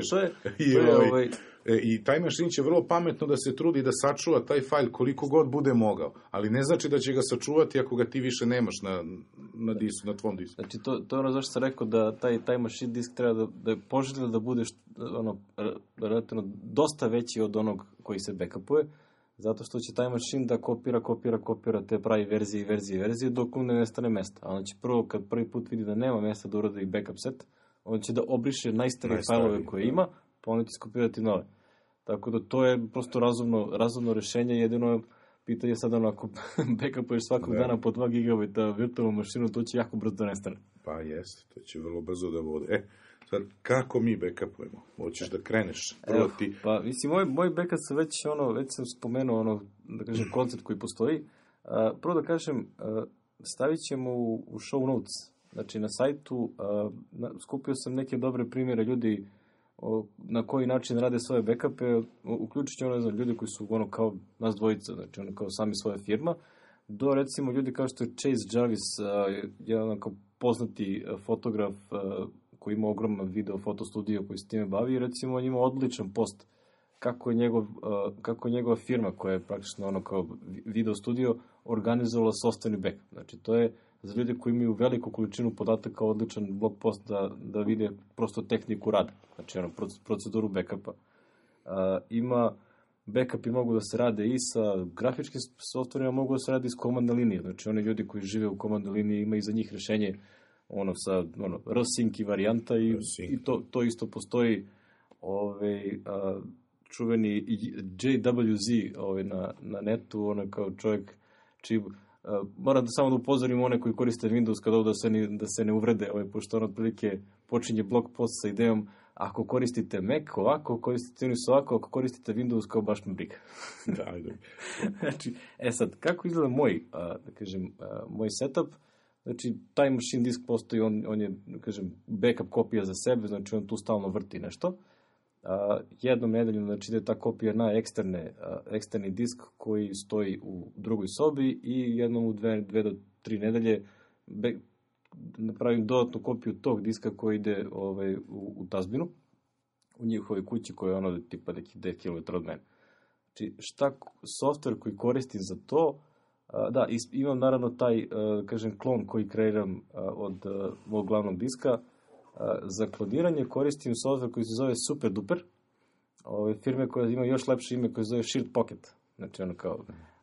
Speaker 2: I Time Machine će vrlo pametno da se trudi da sačuva taj fajl koliko god bude mogao, ali ne znači da će ga sačuvati ako ga ti više nemaš na disku, na tvom disku.
Speaker 1: Znači, to je ono zašto sam rekao da taj Time Machine disk treba da je poželjno da bude relativno dosta veći od onog koji se backupuje, zato što će Time Machine da kopira te pravi verzije, dok mu ne nestane mesta. A znači, kad prvi put vidi da nema mesta da uradi backup set, on će da obriše najstarije fajlove koje ima, pa onda će skopirati nove. Tako da to je prosto razumno rešenje, jedino pitanje sad ako backupuješ svakog dana po 2 gigabajta virtualnu mašinu, to će jako brzo da nestane.
Speaker 2: Pa jeste, to će vrlo brzo da vode. Sad, kako mi backupujemo? Hoćeš da kreneš?
Speaker 1: Pa, mislim, moj backup se već sam spomenuo, da kažem, koncept koji postoji. Prvo da kažem, stavit ćemo u show notes. Znači, na sajtu skupio sam neke dobre primjere ljudi na koji način rade svoje backupe, uključujući ljudi koji su kao nas dvojica, znači kao sami svoja firma, do recimo ljudi kao što je Chase Jarvis, jedan kao poznati fotograf koji ima ogroman video fotostudio koji se time bavi, i recimo on ima odličan post kako je njegova firma, koja je praktično kao video studio, organizovala sopstveni backup. Znači, to je za ljude koji imaju veliku količinu podataka odličan blog post da vide prosto tehniku rada, znači proceduru backupa. Backupi mogu da se rade i sa grafičkim softverima, mogu da se rade iz komandne linije. Znači, oni ljudi koji žive u komandnoj liniji ima i za njih rešenje sa rsync i varijanta i to isto postoji čuveni JWZ na netu, kao čovjek Znači, moram da samo da upozorim one koji koriste Windows kad ovo da se ne uvrede, pošto ono otprilike počinje blog post sa idejom ako koristite Mac ovako, ako koristite Linux ovako, ako koristite Windows kao baš me briga.
Speaker 2: Ajde.
Speaker 1: Znači, sad, kako izgleda moj, moj setup? Znači, Time Machine disk postoji, on je, backup kopija za sebe, znači on tu stalno vrti nešto. Jednom nedeljom, znači, ide ta kopija na eksterni disk koji stoji u drugoj sobi i jednom u 2 do 3 nedelje napravim dodatnu kopiju tog diska koji ide u tazbinu, u njihovoj kući koja je tipa nekih 10 km od mene. Znači, software koji koristim za to, imam naravno taj, klon koji kreiram od mog glavnog diska. Za kloniranje koristim software koji se zove Super Duper, firme koja ima još lepše ime koje se zove Shirt Pocket, znači ono kao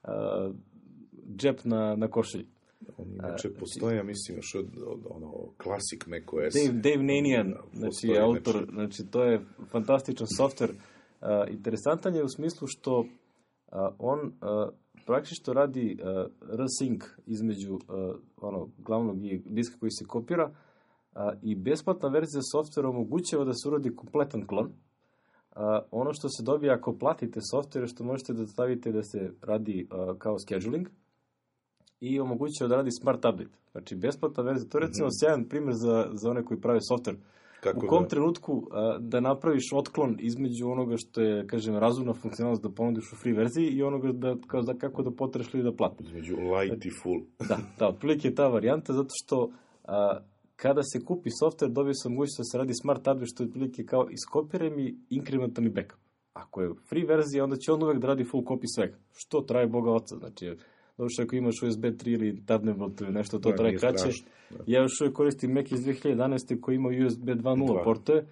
Speaker 1: džep na košulji.
Speaker 2: Inače postoje, mislim, još od klasik macOS.
Speaker 1: Dave Nanian, znači je autor, znači to je fantastičan software. Interesantan je u smislu što on praktično radi rsync između glavnog diska koji se kopira i besplatna verzija softvera omogućava da se uradi kompletan klon. Ono što se dobije ako platite software, što možete da stavite da se radi kao scheduling i omogućava da radi smart update. Znači, besplatna verzija, to je recimo sjajan primjer za one koji prave software. U kom trenutku da napraviš otklon između onoga što je, razumna funkcionalnost da ponudiš u free verziji i onoga kako da potreš ili da platiš.
Speaker 2: Između light i full.
Speaker 1: Da, otprilike je ta varijanta, zato što kada se kupi software, dobije se mogućnost da se radi smart update, što je otprilike kao iskopiraj mi inkrementalni backup. Ako je free verzija, onda će on uvek da radi full copy svega. Što traje Boga oca, znači, došlo ako imaš USB 3 ili Thunderbolt ili nešto, to traje kraće. Ja još uvijek koristim Mac iz 2011. koji ima USB 2.0 portove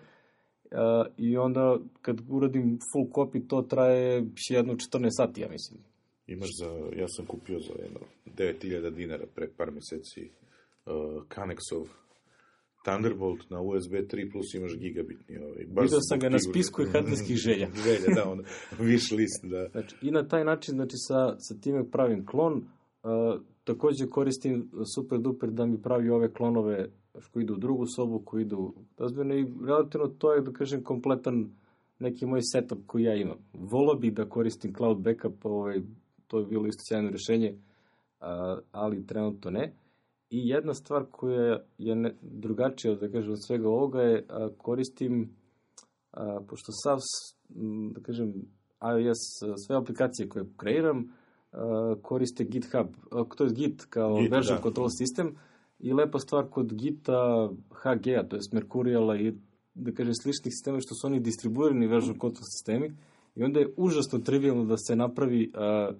Speaker 1: i onda kad uradim full copy, to traje jedno 14 sati, ja mislim.
Speaker 2: Ja sam kupio za 9.000 dinara pre par meseci Connexov Thunderbolt na USB 3 plus imaš gigabitni.
Speaker 1: Vidio sam ga na spisku hardverskih želja.
Speaker 2: Wish list, da.
Speaker 1: Znači, i na taj način, znači, sa time pravim klon. Također koristim Super Duper da mi pravi ove klonove koji idu u drugu sobu, koji idu u tazbinu i relativno to je, kompletan neki moj setup koji ja imam. Volio bih da koristim cloud backup, to je bilo isto sjajno rješenje, ali trenutno ne. I jedna stvar koja je drugačija od svega ovoga je koristim, pošto iOS, sve aplikacije koje kreiram, koriste GitHub, to je Git kao version control system i lepa stvar kod Gita HG-a, to je Mercuriala i sličnih sistema što su oni distribuirani version control sistemi i onda je užasno trivialno da se napravi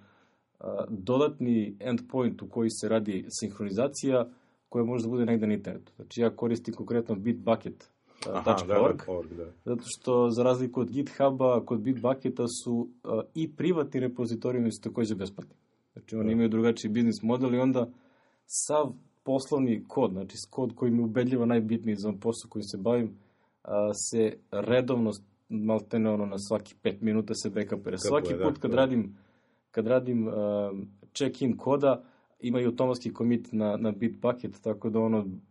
Speaker 1: dodatni endpoint u koji se radi sinhronizacija koja može da bude negde na internetu. Znači ja koristim konkretno bitbucket.org, zato što za razliku od GitHuba, kod Bitbucketa su i privatni repozitorijumi su također besplatni. Znači oni imaju drugačiji biznis model i onda sav poslovni kod, znači kod koji mi ubedljiva najbitniji za posao kojim se bavim, se redovno maltene na svaki 5 minuta se backupira. Svaki put kad radim check-in koda, imaju automatski commit na Bitbucket, tako da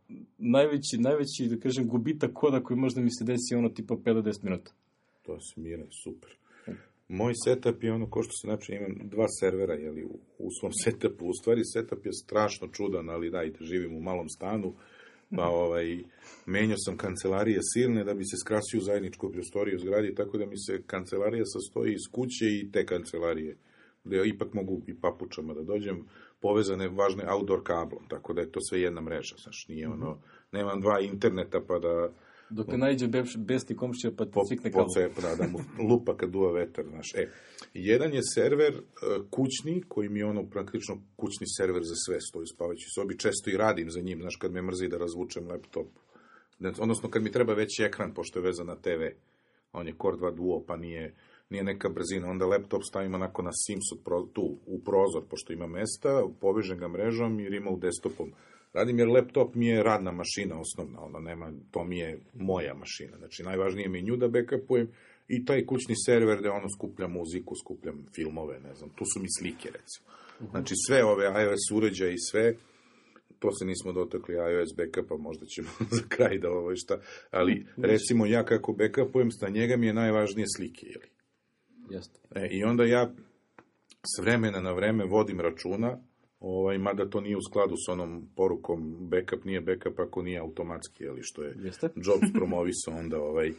Speaker 1: najveći da kažem, gubitak koda koji možda mi se desi tipa 5 do 10 minuta.
Speaker 2: To je smiren, super. Moj setup je ko što se znači, imam 2 servera u svom setupu. U stvari setup je strašno čudan, ali živim u malom stanu, pa menjao sam kancelarije silne da bi se skrasio u zajedničku prostoriju u zgradi, tako da mi se kancelarija sastoji iz kuće i te kancelarije, gde ipak mogu i papučama da dođem, povezane važne outdoor kablom, tako da je to sve jedna mreža, znaš, nije nemam 2 interneta pa da...
Speaker 1: Dok ne nađe besni komšija pa ti cvikne kablo.
Speaker 2: Da mu lupa kad duva vetar, znaš. Jedan je server kućni, koji mi je praktično kućni server za sve, stoji u spavajućoj sobi, često i radim za njim, znaš, kad me mrzi da razvučem laptop. Odnosno, kad mi treba veći ekran, pošto je vezan na TV. On je Core 2 Duo, pa nije neka brzina, onda laptop stavim onako na Sims tu u prozor, pošto ima mesta, povežem ga mrežom i remote desktopom radim, jer laptop mi je radna mašina osnovna, to mi je moja mašina, znači najvažnije mi je nju da backupujem i taj kućni server gde skupljam muziku, skupljam filmove, ne znam, tu su mi slike recimo. Znači sve ove iOS uređaje i sve, to se nismo dotakli iOS backupa, možda ćemo za kraj da ovo šta, ali recimo ja kako backupujem, sa njega mi je najvažnije slike, jeli?
Speaker 1: Jeste.
Speaker 2: I onda ja s vremena na vreme vodim računa, mada to nije u skladu s onom porukom backup nije backup ako nije automatski, jeli, što je Jobs promovisao, onda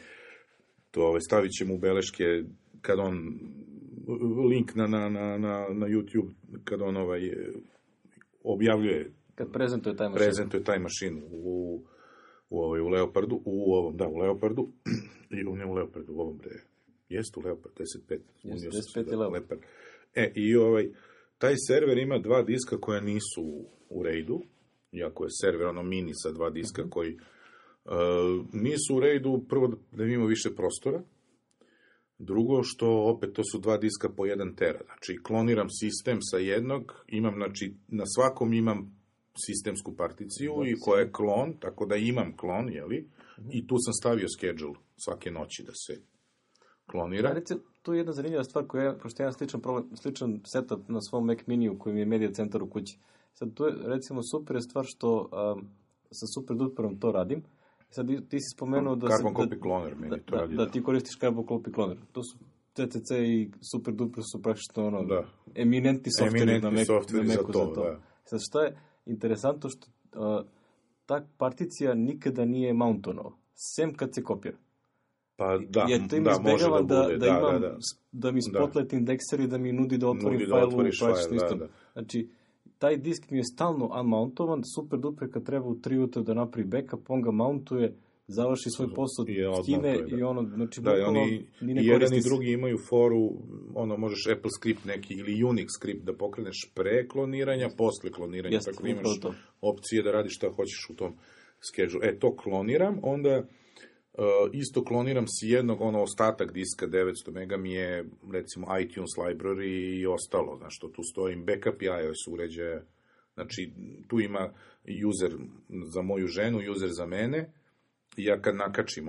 Speaker 2: to stavit ćemo u beleške kad on link na YouTube, kad on objavljuje
Speaker 1: kad prezentuje taj mašinu
Speaker 2: u Leopardu, u Leopardu i ne u Leopardu, u ovom jeste u Leopard 10.5.
Speaker 1: 10.5 je Leopard.
Speaker 2: I taj server ima 2 diska koja nisu u RAID-u, iako je server mini sa 2 diska koji nisu u RAID-u, prvo da imamo više prostora, drugo što opet to su 2 diska po 1 tera, znači kloniram sistem sa jednog, imam, znači na svakom imam sistemsku particiju i koja je klon, tako da imam klon, jeli, i tu sam stavio schedule svake noći da se klonira.
Speaker 1: Recimo, tu je jedna zanimljiva stvar koja, pošto ja sličan setup na svom Mac Miniju koji mi je media centar u kući. Sad, tu je, recimo, super je stvar što sa super duperom to radim. Sad, ti si spomenuo da
Speaker 2: Carbon Copy Cloner meni to radi.
Speaker 1: Da, ti koristiš Carbon Copy Cloner. To su CCC i super duper su praktično eminentni softveri na Macu za to. Sad, šta je interesantno što ta particija nikada nije mountonova, sem kad se kopira.
Speaker 2: Pa da,
Speaker 1: jer to im izbjegava da mi spotlight indekseri da mi nudi da otvorim fajl u praktičnom istom. Znači, taj disk mi je stalno unmountovan, super duper kad treba u 3 ujutro da napravi backup, on ga mountuje, završi svoj posao, skine i ono, znači, bukvalno ni ne koristi.
Speaker 2: I jedan i drugi imaju foru, možeš Apple script neki ili Unix script da pokreneš pre kloniranja, posle kloniranja, tako imaš opcije da radiš šta hoćeš u tom schedule. To kloniram, onda isto kloniram s jednog, ostatak diska 900 mega mi je, recimo, iTunes library i ostalo, znači, tu stojim backup i iOS uređaje, znači, tu ima user za moju ženu, user za mene, i ja kad nakačim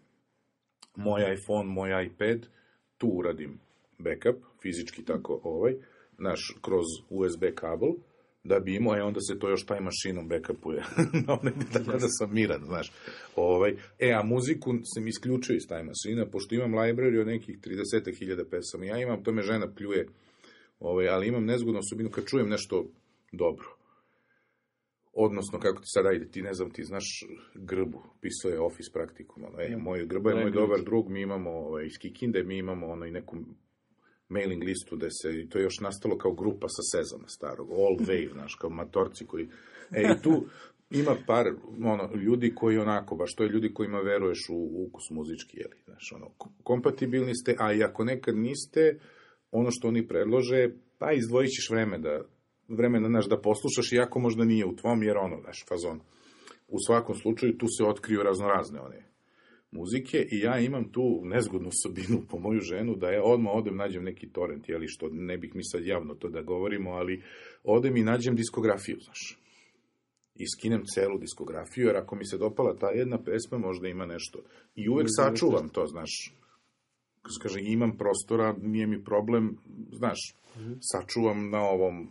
Speaker 2: moj iPhone, moj iPad, tu uradim backup, fizički tako, kroz USB kabel, da bi imao, onda se to još taj mašinom backupuje. Tako da sam miran, znaš. A muziku sam isključio iz taj mašina, pošto imam library od nekih 30.000 pesama. Ja imam, to me žena pljuje, ali imam nezgodnu osobinu kad čujem nešto dobro. Odnosno, kako ti sad, ajde, ti ne znam, ti znaš Grbu, pisao je Office praktikum. Moj Grba je moj dobar drug, mi imamo iz Kikinde, mi imamo i neku mailing listu, i to je još nastalo kao grupa sa Sezama starog, All Wave, znaš, kao matorci koji... I tu ima par ljudi koji baš to je ljudi kojima veruješ u ukus muzički, jeli, znaš, kompatibilni ste, a i ako nekad niste, ono što oni predlože, pa izdvojit ćeš vremena, znaš, da poslušaš, iako možda nije u tvom, jer znaš, fazon. U svakom slučaju, tu se otkriju raznorazne muzike i ja imam tu nezgodnu osobinu po moju ženu da ja odmah odem, nađem neki torrent, jeli, što ne bih mi sad javno to da govorimo, ali odem i nađem diskografiju, znaš. I skinem celu diskografiju, jer ako mi se dopala ta jedna pesma, možda ima nešto. I uvek sačuvam to, znaš. Kaže, imam prostora, nije mi problem, znaš, sačuvam na ovom,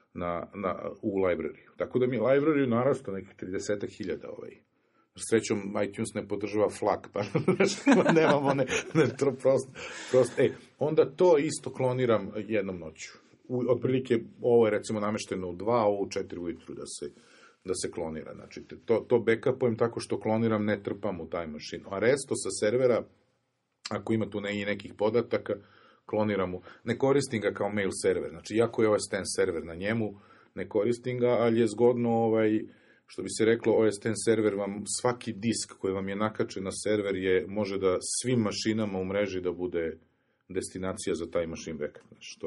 Speaker 2: u library. Tako da mi library narasta nekih 30.000 Srećom, iTunes ne podržava FLAC, pa nemamo prosto. Onda to isto kloniram jednom noću. Otprilike, ovo je recimo namešteno u 2, ovo u 4 ujutru da se klonira. Znači, to backupujem tako što kloniram, ne trpam u taj mašinu. A resto sa servera, ako ima tu nekih podataka, kloniram mu. Ne koristim ga kao mail server. Znači, jako je OS X server na njemu, ne koristim ga, ali je zgodno što bi se reklo, OS X server vam, svaki disk koji vam je nakačen na server može da svim mašinama u mreži da bude destinacija za taj machine backup. Znači,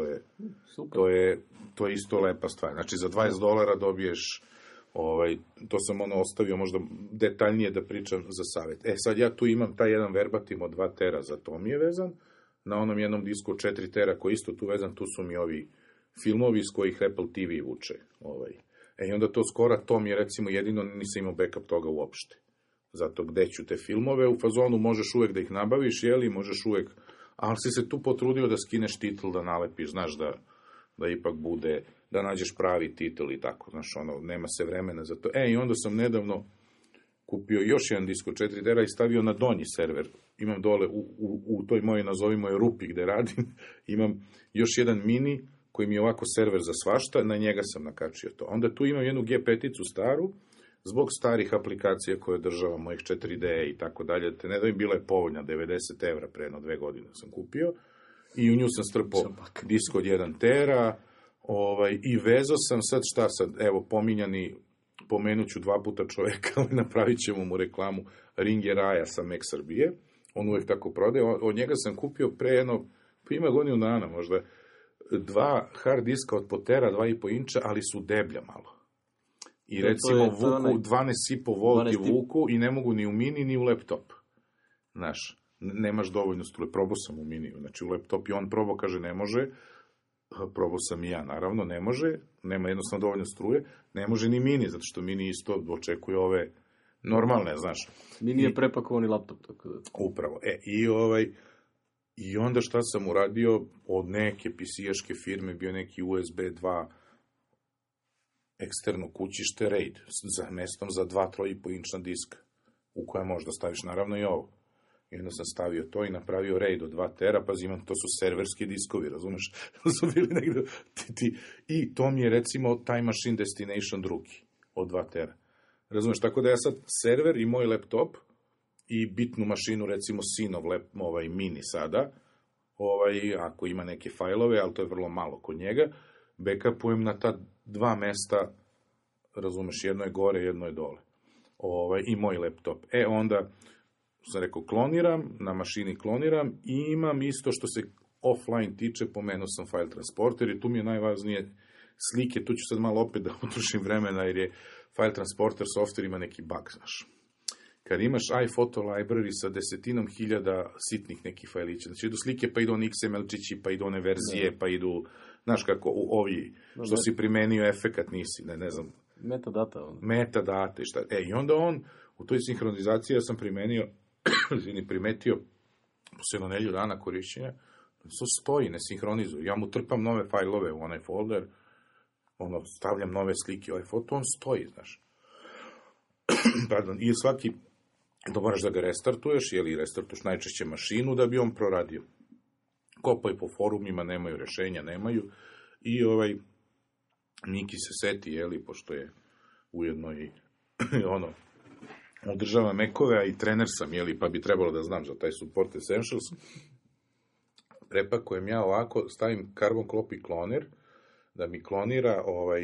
Speaker 2: to je isto lepa stvar. Znači, za $20 dobiješ, to sam ostavio možda detaljnije da pričam za savjet. Sad ja tu imam taj jedan verbatim od 2 tera, za to mi je vezan, na onom jednom disku od 4 tera koji isto tu vezan, tu su mi ovi filmovi iz kojih Apple TV vuče, I onda to skoro, to mi je recimo jedino, nisam imao backup toga uopšte. Zato gde ću te filmove, u fazonu možeš uvek da ih nabaviš, jeli, možeš uvek, ali si se tu potrudio da skineš titl, da nalepiš, znaš, da ipak bude. da nađeš pravi titul i tako, znaš, ono, nema se vremena za to. I onda sam nedavno kupio još jedan disk od 4 tera i stavio na donji server. Imam dole u toj mojoj, nazovimo je, rupi gde radim, imam još jedan mini koji mi je ovako server za svašta, na njega sam nakačio to. Onda tu imam jednu G5-icu staru, zbog starih aplikacija koje održava mojih 4D i tako dalje, te ne da mi bila je povoljna, 90 evra pre 2 godine sam kupio, i u nju sam strpao disk od 1 tera, i vezao sam šta sad, evo, pomenuću 2 puta čoveka, ali napravit ćemo mu reklamu, Ringe Raja sa Mac Srbije, on uvek tako prodaje, od njega sam kupio pre ima godinu dana možda, 2 hard diska od po tera, 2,5 inča, ali su deblja malo. I recimo vuku 12,5 volti vuku i ne mogu ni u mini, ni u laptop. Znaš, nemaš dovoljno struje. Probao sam u miniju. Znači u laptop i on probao, kaže ne može. Probao sam i ja, naravno, ne može. Nema jednostavno dovoljno struje. Ne može ni mini, zato što mini isto očekuje ove normalne, znaš.
Speaker 1: Mini je prepakovani laptop. Tako da.
Speaker 2: Upravo. I onda šta sam uradio, od neke PC-aške firme bio neki USB 2 eksterno kućište RAID, za mestom za 2-3,5 inčna diska, u koje možda staviš naravno i ovo. I onda sam stavio to i napravio RAID od 2 tera, pazi, imam, to su serverski diskovi, razumeš? su bili negde, I to mi je recimo Time Machine Destination 2 od 2 tera. Razumeš, tako da ja sad server i moj laptop i bitnu mašinu, recimo sinov mini sada, ako ima neke fajlove, ali to je vrlo malo kod njega, backupujem na ta 2 mesta, razumeš, jedno je gore, jedno je dole. I moj laptop. Onda sam rekao, kloniram, na mašini kloniram i imam isto što se offline tiče, pomenuo sam file transporter i tu mi je najvažnije slike, tu ću sad malo opet da utrošim vremena jer je file transporter software ima neki bug, znaš. Kad imaš iPhoto library sa 10.000 sitnih nekih fajlića, znači idu slike, pa idu on XML-čići, pa idu one verzije, pa idu, znaš kako, ovi, što si primenio efekat nisi, ne znam. Metadata i šta. I onda on, u toj sinhronizaciji ja sam primetio, posle nedelju dana korišćenja, to stoji, ne sinhronizuje. Ja mu trpam nove fajlove u onaj folder, stavljam nove slike u ovaj foto, on stoji, znaš. Pardon, i svaki, to moraš da ga restartuješ, restartuješ najčešće mašinu da bi on proradio. Kopaj po forumima, nemaju rešenja, nemaju. I Miki se seti, pošto je ujedno i održava Mekove, a i trener sam, pa bi trebalo da znam za taj Support Essentials. Prepakujem ja ovako, stavim Carbon Copy Cloner, da mi klonira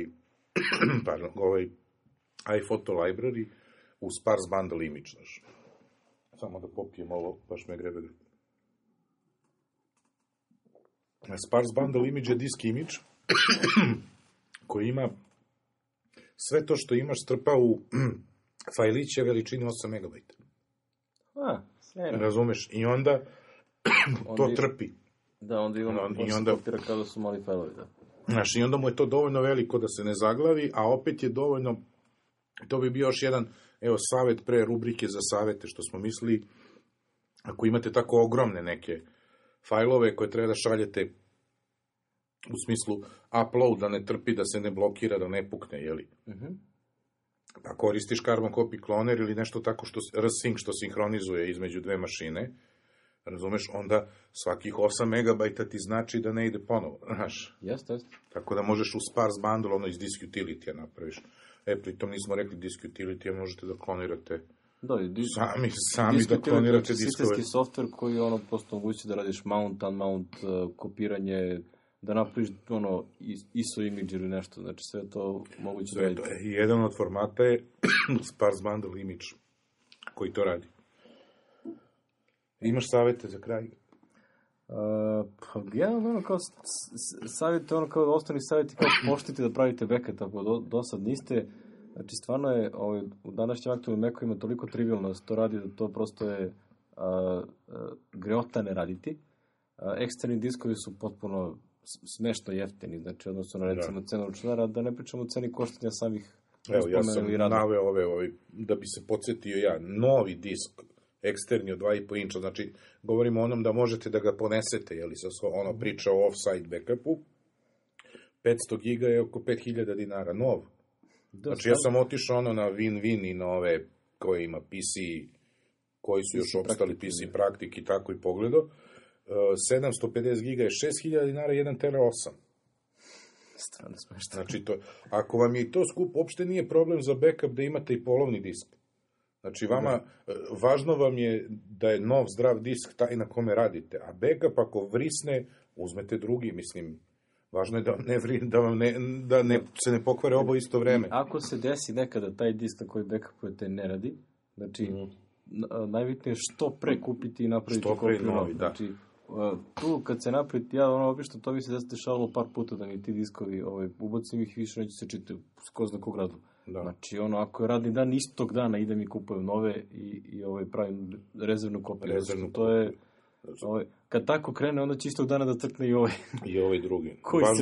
Speaker 2: iPhoto library u sparse bundle image, znaš. Samo da popijem ovo, baš me grebe. Sparse bundle image je disk image koji ima sve to što imaš strpa u fajliće veličini 8 MB. Razumeš? I onda to trpi.
Speaker 1: Da, onda imamo kopira kada su mali fajlovi, da.
Speaker 2: Znaš, i onda mu je to dovoljno veliko da se ne zaglavi, a opet je dovoljno, to bi bio još jedan, savjet pre rubrike za savete, što smo mislili, ako imate tako ogromne neke fajlove koje treba da šaljete u smislu upload, da ne trpi, da se ne blokira, da ne pukne, Pa koristiš Carbon Copy Cloner ili nešto tako rsync što sinhronizuje između 2 mašine, razumeš, onda svakih 8 MB ti znači da ne ide ponovo, znaš.
Speaker 1: Jeste.
Speaker 2: Tako da možeš u sparse bundle, iz disk utility napraviš. Pritom nismo rekli disk utility, možete da klonirate sami da klonirate diskove.
Speaker 1: Sistemski software koji prosto moguće da radiš mount, unmount, kopiranje, da napraviš ISO image ili nešto, znači sve to moguće da raditi.
Speaker 2: Jedan od formata je sparse bundle image koji to radi. Imaš savete za kraj?
Speaker 1: Generalno, kao savjeti, kao osnovni savjeti, kao poštite da pravite backup, ako do sad niste, znači stvarno je, u današnjem aktualnom Macu ima toliko trivialno da se to radi, da to prosto je greota ne raditi. Eksterni diskovi su potpuno smešno jeftini, znači odnosno na recimo cenu računara, da ne pričamo o ceni koštanja samih.
Speaker 2: Evo, ja sam naveo ove, da bi se podsjetio ja, novi disk, eksterni od 2,5 inča, znači govorimo o onom da možete da ga ponesete, sa priča o off-site backupu, 500 giga je oko 5000 dinara, nov. Znači, ja sam otišao na Win-Win i na ove koje ima PC, koji su još opstali PC Praktik i tako i pogledao. 750 giga je 6000 dinara, 1 tera 8.
Speaker 1: Strano smešno.
Speaker 2: Znači, ako vam je to skup, uopšte nije problem za backup da imate i polovni disk. Znači, vama, važno vam je da je nov, zdrav disk taj na kome radite. A backup, ako vrisne, uzmete drugi, mislim, važno je da se ne pokvare obo isto vreme.
Speaker 1: Ako se desi nekada taj disk na koji backupujete ne radi, znači, najbitnije je što pre kupiti i napraviti kopiju novi. Znači, tu kad se napraviti, obično to mi se dešavalo par puta da mi ti diskovi, ubacim ih više, neću se čitati ko zna kog radu. Da. Znači, ako je radni dan, istog dana idem i kupujem nove i pravim rezervnu kopiju. To je, kad tako krene, onda će istog dana da crkne i ovaj.
Speaker 2: I ovaj drugi.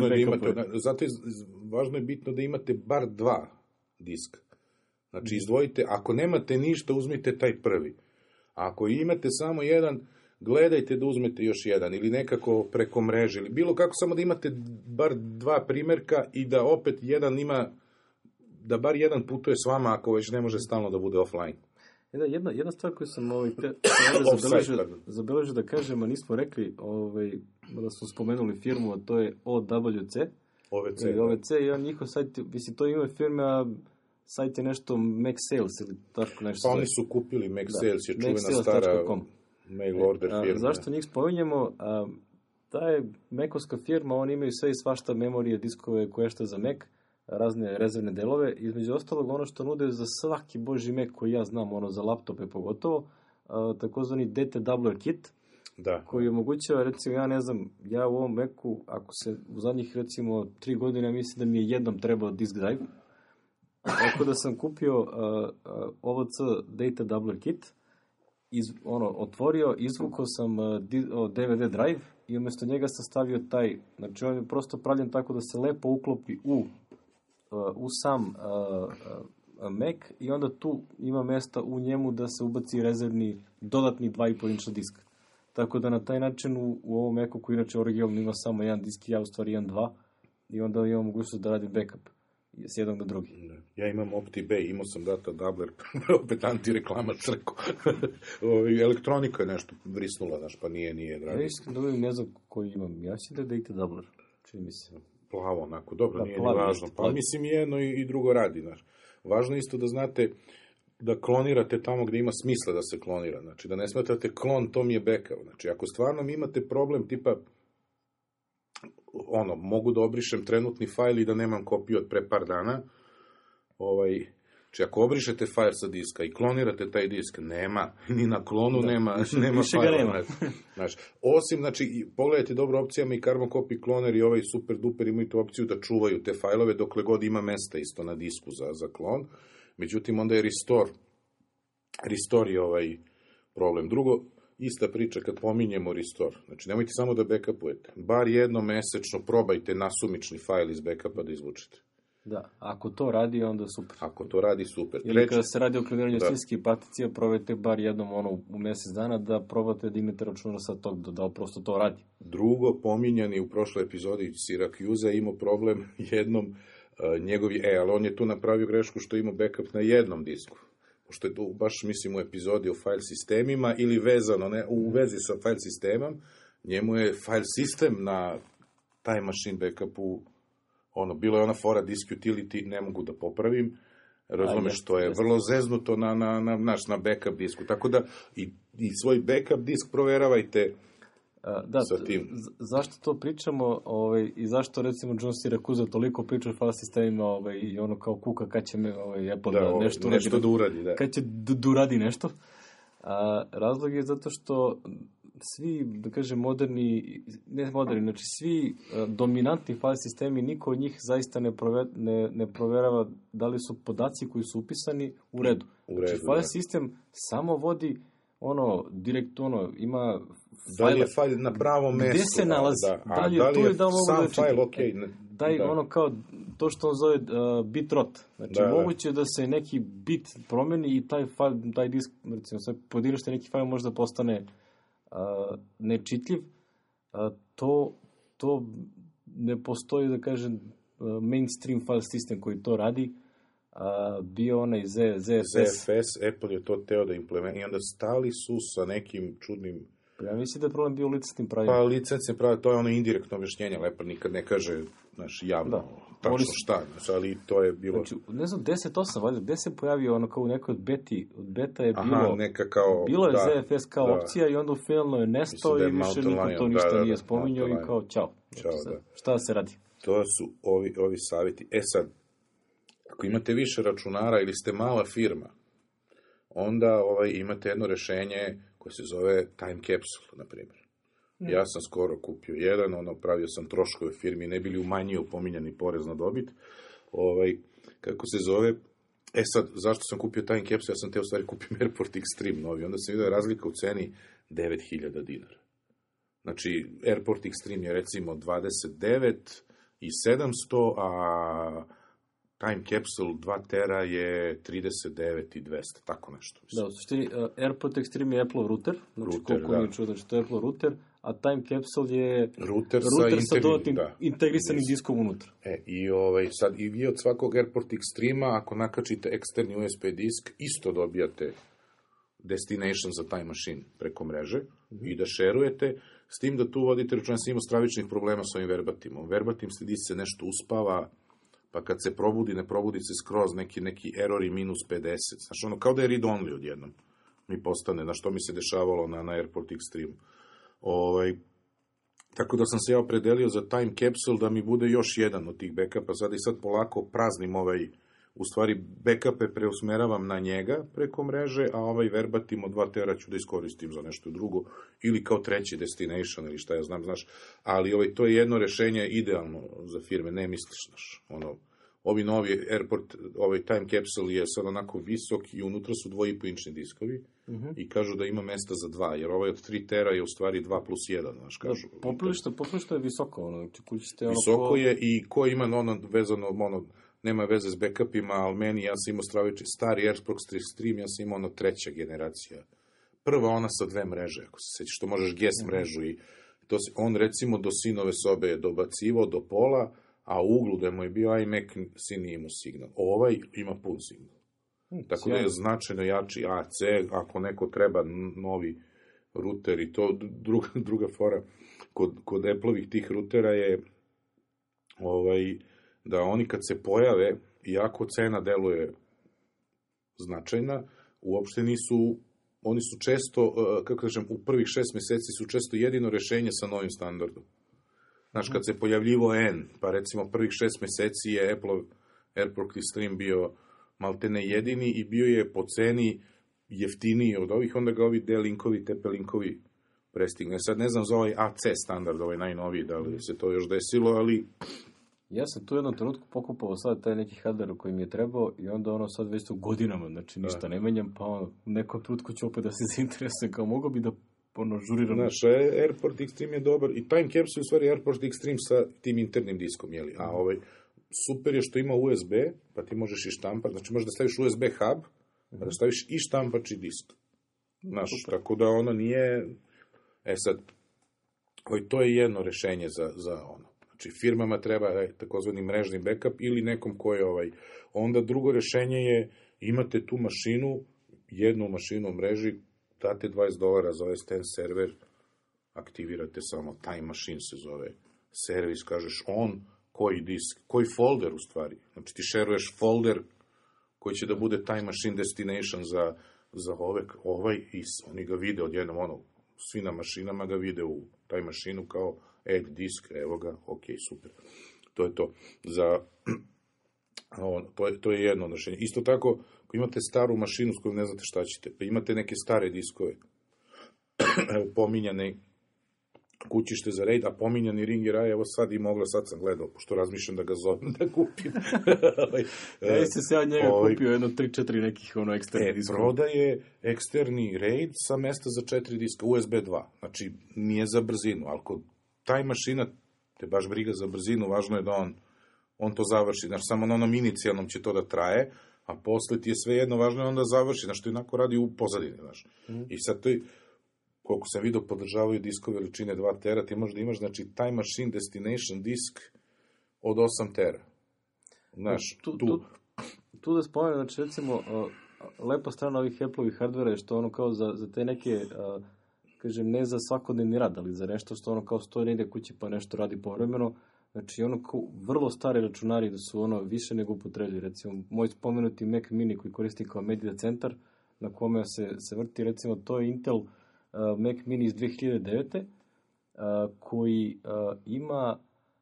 Speaker 2: Važno je bitno da imate bar 2 diska. Znači, izdvojite, ako nemate ništa, uzmite taj prvi. A ako imate samo jedan, gledajte da uzmete još jedan, ili nekako preko mreže, ili bilo kako, samo da imate bar 2 primjerka i da opet jedan ima, da bar jedan putuje s vama, ako već ne može stalno da bude offline.
Speaker 1: Jedna stvar koju sam zabeležio da kažem, a nismo rekli, da smo spomenuli firmu, a to je OWC. OVC, i on njihov sajt, mislim, to ime firme, a sajt je nešto Mac Sales ili tako nešto.
Speaker 2: Pa oni su kupili Mac Sales, je čuvena stara mail order firma.
Speaker 1: Zašto njih spominjemo? Ta je Mac-ovska firma, oni imaju sve i svašta memorije, diskove koje što za Mac, razne rezervne delove. Između ostalog, ono što nude za svaki boži Mac koji ja znam, za laptope pogotovo, takozvani Data Doubler Kit, koji omogućava, recimo, ja ne znam, ja u ovom Macu, ako se u zadnjih, recimo, 3 godine, mislim da mi je jednom trebao disk drive, tako da sam kupio OVC Data Doubler Kit, otvorio, izvukao sam DVD drive i umjesto njega sam stavio taj, znači on je prosto pravljen tako da se lepo uklopi u sam Mac i onda tu ima mesta u njemu da se ubaci rezervni dodatni 2,5 inča disk. Tako da na taj način u ovom Macu koji inače originalno ima samo jedan disk i ja u stvari imam 2 i onda imam mogućnost da radim backup s jednog na drugi.
Speaker 2: Ja imam OptiBay, imao sam Data Doubler, opet antireklama crko. Elektronika je nešto vrisnula, pa nije drago.
Speaker 1: Ja iskreno ne znam koji imam, ja si da Data Doubler, čini mi se.
Speaker 2: Plavo, onako, dobro, nije ni važno. Pa mislim, jedno i drugo radi, Važno je isto da znate da klonirate tamo gdje ima smisla da se klonira. Znači, da ne smatrate klon, to mi je backup. Znači, ako stvarno imate problem tipa mogu da obrišem trenutni fajl i da nemam kopiju od pre par dana, znači ako obrišete fajl sa diska i klonirate taj disk, nema, ni na klonu nema fajla. Znači, osim, pogledajte dobro opcijama i Carbon Copy Cloner i ovaj Super Duper imaju tu opciju da čuvaju te fajlove dokle god ima mesta isto na disku za klon. Međutim, onda je Restore je problem. Drugo, ista priča kad pominjemo Restore. Znači, nemojte samo da backupujete. Bar jednom mesečno probajte nasumični fajl iz backupa da izvučete.
Speaker 1: Da, ako to radi, onda super.
Speaker 2: Ako to radi, super.
Speaker 1: Ili kada se radi o kloniranju svinjskih particija, probajte bar jednom u mjesec dana da probate da imate računar sa tog, da prosto to radi.
Speaker 2: Drugo, pominjani u prošloj epizodi Syracuse imao problem jednom ali on je tu napravio grešku što ima backup na jednom disku. Pošto je tu baš, mislim, u epizodi o file sistemima ili vezano, u vezi sa file sistemom, njemu je file sistem na Time Machine backupu, bilo je ona fora disk utility, ne mogu da popravim, razumeš, to je vrlo zeznuto na backup disku, tako da i svoj backup disk proveravajte sa tim.
Speaker 1: Zašto to pričamo i zašto, recimo, John Siracusa toliko priča o file sistemima i kao kuka kad će Apple
Speaker 2: nešto da uradi,
Speaker 1: kad će da uradi nešto. Razlog je zato što svi, da kažem, znači svi dominantni file sistemi, niko od njih zaista ne proverava da li su podaci koji su upisani u redu. Znači, file sistem samo vodi ima
Speaker 2: da li je fajl na pravom mjestu.
Speaker 1: Gdje se nalazi? Da li je
Speaker 2: sam fajl okej?
Speaker 1: Kao to što on zove bitrot. Znači, moguće je da se neki bit promeni i taj disk, recimo, sad podirašte neki fajl možda postane nečitljiv. To ne postoji, da kažem, mainstream file sistem koji to radi, bio onaj ZFS.
Speaker 2: Apple je to teo da implementira i onda stali su sa nekim čudnim...
Speaker 1: Ja mislim da je problem bio licencnim pravima.
Speaker 2: Pa licencnim pravima, to je ono indirektno objašnjenje, Apple nikad ne kaže javno tačno šta, ali to je bilo...
Speaker 1: Znači, ne znam, 10.8, valjda, gde se pojavio ono kao u nekoj od beta je bilo...
Speaker 2: Aha, neka kao...
Speaker 1: Bilo je ZFS kao opcija i onda u finalno je nestao i više niko to ništa nije spominjao i kao čao. Šta se radi?
Speaker 2: To su ovi savjeti. Sad, ako imate više računara ili ste mala firma, onda imate jedno rešenje koje se zove Time Capsule, na primjer. Ja sam skoro kupio jedan, pravio sam troškove firmi, ne bili umanjio pominjani porez na dobit. Kako se zove? Sad, zašto sam kupio Time Capsule? Ja sam u stvari kupio Airport Extreme novi. Onda sam vidio razlika u ceni $9.000. Znači, Airport Extreme je recimo 29.700, a Time Capsule 2 tera je 39.200, tako nešto.
Speaker 1: Da, u suštini, Airport Extreme je Apple router, znači koliko nije čuo, znači to je Apple router, a Time Capsule je
Speaker 2: router
Speaker 1: sa dodatnim integrisanim diskom unutra.
Speaker 2: Sad i vi od svakog Airport Extreme-a, ako nakačite eksterni USB disk, isto dobijate destination za Time Machine preko mreže i da šerujete, s tim da tu vodite računa, sam imao stravičnih problema s ovim verbatimom. Verbatim se disk se nešto uspava, pa kad se probudi, ne probudi se skroz neki error i minus 50. Znači, kao da je read-only odjednom mi postane, na što mi se dešavalo na Airport Extreme. Tako da sam se ja opredelio za Time Capsule da mi bude još jedan od tih backupa. Sad polako praznim u stvari backupe preusmeravam na njega preko mreže, a verbatim od 2 tera ću da iskoristim za nešto drugo, ili kao treći destination, ili šta ja znam, znaš. Ali to je jedno rešenje idealno za firme, ne misliš, znaš. Ovi novi Airport, Time Capsule je sad onako visok i unutra su 2,5-inčni diskovi i kažu da ima mesta za 2, jer od 3 tera je u stvari 2 plus 1, znaš, kažu.
Speaker 1: Poprilično je visoko,
Speaker 2: visoko je i ko ima vezano, nema veze s backupima, ali meni, ja sam imao stravični stari Airport Extreme, ja sam imao treća generacija. Prva ona sa 2 mreže, ako se sećaš, što možeš guest mrežu i on recimo do sinove sobe je dobacivo do pola, a u uglu da mu je bio iMac, sin nije imao signal. Ima pun signal. Tako da je značajno jači AC, ako neko treba novi ruter i to druga fora. Kod Apple-ovih tih rutera je da oni kad se pojave, iako cena deluje značajna, uopšte nisu, oni su često, kako kažem, u prvih 6 meseci su često jedino rešenje sa novim standardom. Znaš, kad se pojavljivo N, pa recimo prvih 6 meseci je Apple Airport Extreme bio maltene jedini i bio je po ceni jeftiniji od ovih, onda ga ovi D-linkovi, TP-linkovi prestigne. Sad ne znam za ovaj AC standard, ovaj najnoviji, da li se to još desilo, ali...
Speaker 1: Ja sam tu jednom trenutku pokupao sad taj neki hardware koji mi je trebao i onda sad već u godinama, znači ništa ne menjam, pa u nekom trenutku ću opet da se zainteresujem, kao mogo bi da žuriram.
Speaker 2: Znaš, Airport Extreme je dobar i Time Capsule u stvari Airport Extreme sa tim internim diskom, jeli? A super je što ima USB, pa ti možeš i štampati, znači možeš da staviš USB hub, pa da staviš i štampač i disk. Znaš, tako da ona nije... sad, to je jedno rešenje za ono. Znači, firmama treba takozvani mrežni backup ili nekom ko je Onda drugo rešenje je, imate tu mašinu, jednu mašinu u mreži, date $20 za OS X server, aktivirate samo Time Machine se zove servis, kažeš koji disk, koji folder u stvari. Znači, ti šeruješ folder koji će da bude Time Machine destination za i oni ga vide odjednom, svi na mašinama ga vide u Time Machine kao add disk, evo ga, ok, super. To je to. To je jedno rešenje. Isto tako, ako imate staru mašinu s kojom ne znate šta ćete, pa imate neke stare diskove, evo, pominjane kućište za RAID, a pominjani Ring Raj, evo sad i mogla, sad sam gledao, pošto razmišljam da ga zovem da kupim.
Speaker 1: Ja sam se njega kupio jedno 3-4 nekih eksterni diskova.
Speaker 2: Prodaje eksterni RAID sa mesta za 4 diska, USB 2. Znači, nije za brzinu, ali kod taj mašina, te baš briga za brzinu, važno je da on to završi. Znači, samo na onom inicijalnom će to da traje, a posle ti je sve jedno važno je onda završi. Znači, to jednako radi u pozadini, znaš. I sad koliko sam vidio, podržavaju diskove veličine 2 tera, ti možda imaš, znači, Time Machine Destination disk od 8 tera. Znaš,
Speaker 1: tu da spomenem, znači, recimo, lepa strana ovih Apple-ovih hardvera je što ono kao za te neke, kažem, ne za svakodnevni rad, ali za nešto što ono kao stoji negdje kući pa nešto radi povremeno, znači ono kao vrlo stari računari da su ono više nego upotrebljivi. Recimo, moj spomenuti Mac Mini koji koristim kao media centar, na kome se vrti, recimo, to je Intel Mac Mini iz 2009. Koji ima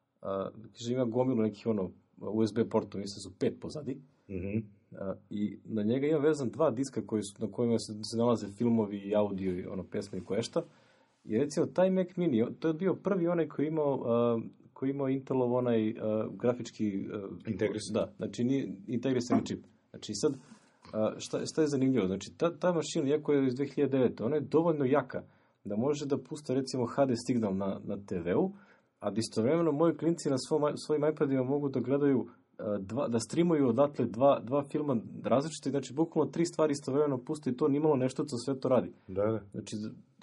Speaker 1: gomilu nekih USB portova, mislim su 5 pozadi.
Speaker 2: Mm-hmm.
Speaker 1: I na njega ima vezan 2 diska na kojima se nalaze filmovi i audio i pesme i koješta. I recimo taj Mac Mini, to je bio prvi onaj koji je imao Intelov onaj grafički...
Speaker 2: Integrisan.
Speaker 1: Da, znači nije integrisan čip. Znači sad, šta je zanimljivo? Znači ta mašina, iako je iz 2009. Ona je dovoljno jaka da može da puste recimo HD signal na TV-u, a da istovremeno moji klinci na svojim iPadima mogu da gledaju da streamuju odatle dva filma različite, znači bukvalno 3 stvari istovremeno puste i to nimalo nešto co sve to radi.
Speaker 2: Da.
Speaker 1: Znači,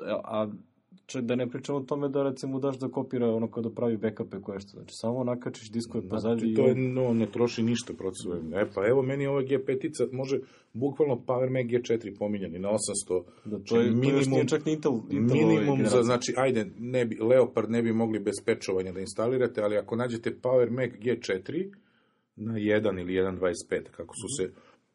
Speaker 1: da ne pričamo o tome da recimo daš da kopira kada pravi backupe koje što. Znači, samo nakačiš diskove pozadnji.
Speaker 2: To ne troši ništa procesore. Pa evo, meni ova G5-ica može bukvalno Power Mac G4 pominjani na 800.
Speaker 1: Da, to je minimum, čak ni Intel
Speaker 2: minimum za, znači, ajde, Leopard ne bi mogli bez pečovanja da instalirate, ali ako nađete Power Mac G4 na 1 ili 1.25, kako su se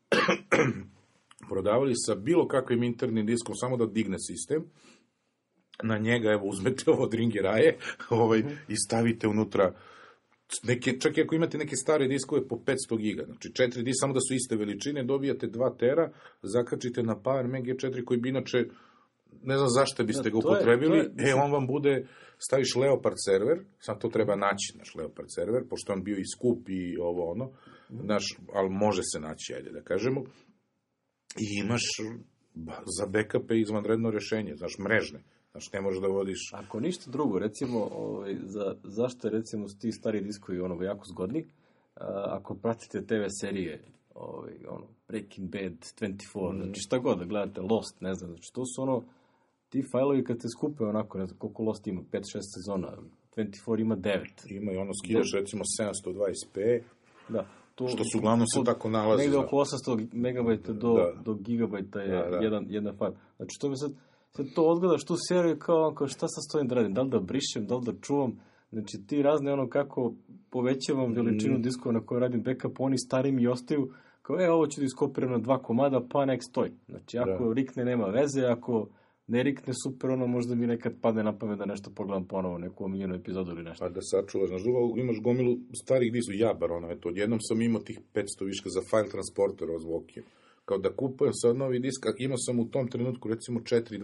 Speaker 2: prodavali sa bilo kakvim internim diskom, samo da digne sistem, na njega, evo, uzmete ovo Dringeraje i stavite unutra čak i ako imate neke stare diskove po 500 giga, znači 4 diska, samo da su iste veličine, dobijate 2 tera, zakačite na Power Mac G4 koji bi inače, ne znam zašto biste ga upotrebili, on vam bude, staviš Leopard server, sad to treba naći, naš Leopard server, pošto on bio i skup i ovo ono, ali može se naći, ajde da kažemo, i imaš za backupe izvanredno rješenje, znaš, mrežne. Znači, ne možeš da vodiš...
Speaker 1: Ako ništa drugo, recimo, zašto je, recimo, ti stari diskovi jako zgodni, ako pratite TV serije, Breaking Bad, 24, znači šta god da gledate, Lost, ne znam, znači to su ti fajlovi kad se skupe onako, ne znam koliko Lost ima, 5-6 sezona, 24 ima 9.
Speaker 2: Ima i skidaš recimo 720p,
Speaker 1: da,
Speaker 2: što su uglavnom se tako nalazi.
Speaker 1: Negde oko 800 megabajta do gigabajta je jedan fajl. Znači to mi sad to odgledaš tu seriju kao šta sa stojim da radim, da li da brišem, da li da čuvam, znači ti razne kako povećavam veličinu diskova na kojoj radim backup, oni stari mi ostaju, kao ovo ću da iskopiram na 2 komada, pa nek stoji. Znači ako rikne nema veze, ako ne rikne super, možda mi nekad padne na pamet da nešto pogledam ponovo, neku omiljenu epizodu ili nešto.
Speaker 2: Pa da sačuvaš, znaš, drugo imaš gomilu starih diskova, jabar, odjednom sam imao tih 500 viška za file transporter o zvoke. Kao da kupujem sad novi disk, imao sam u tom trenutku recimo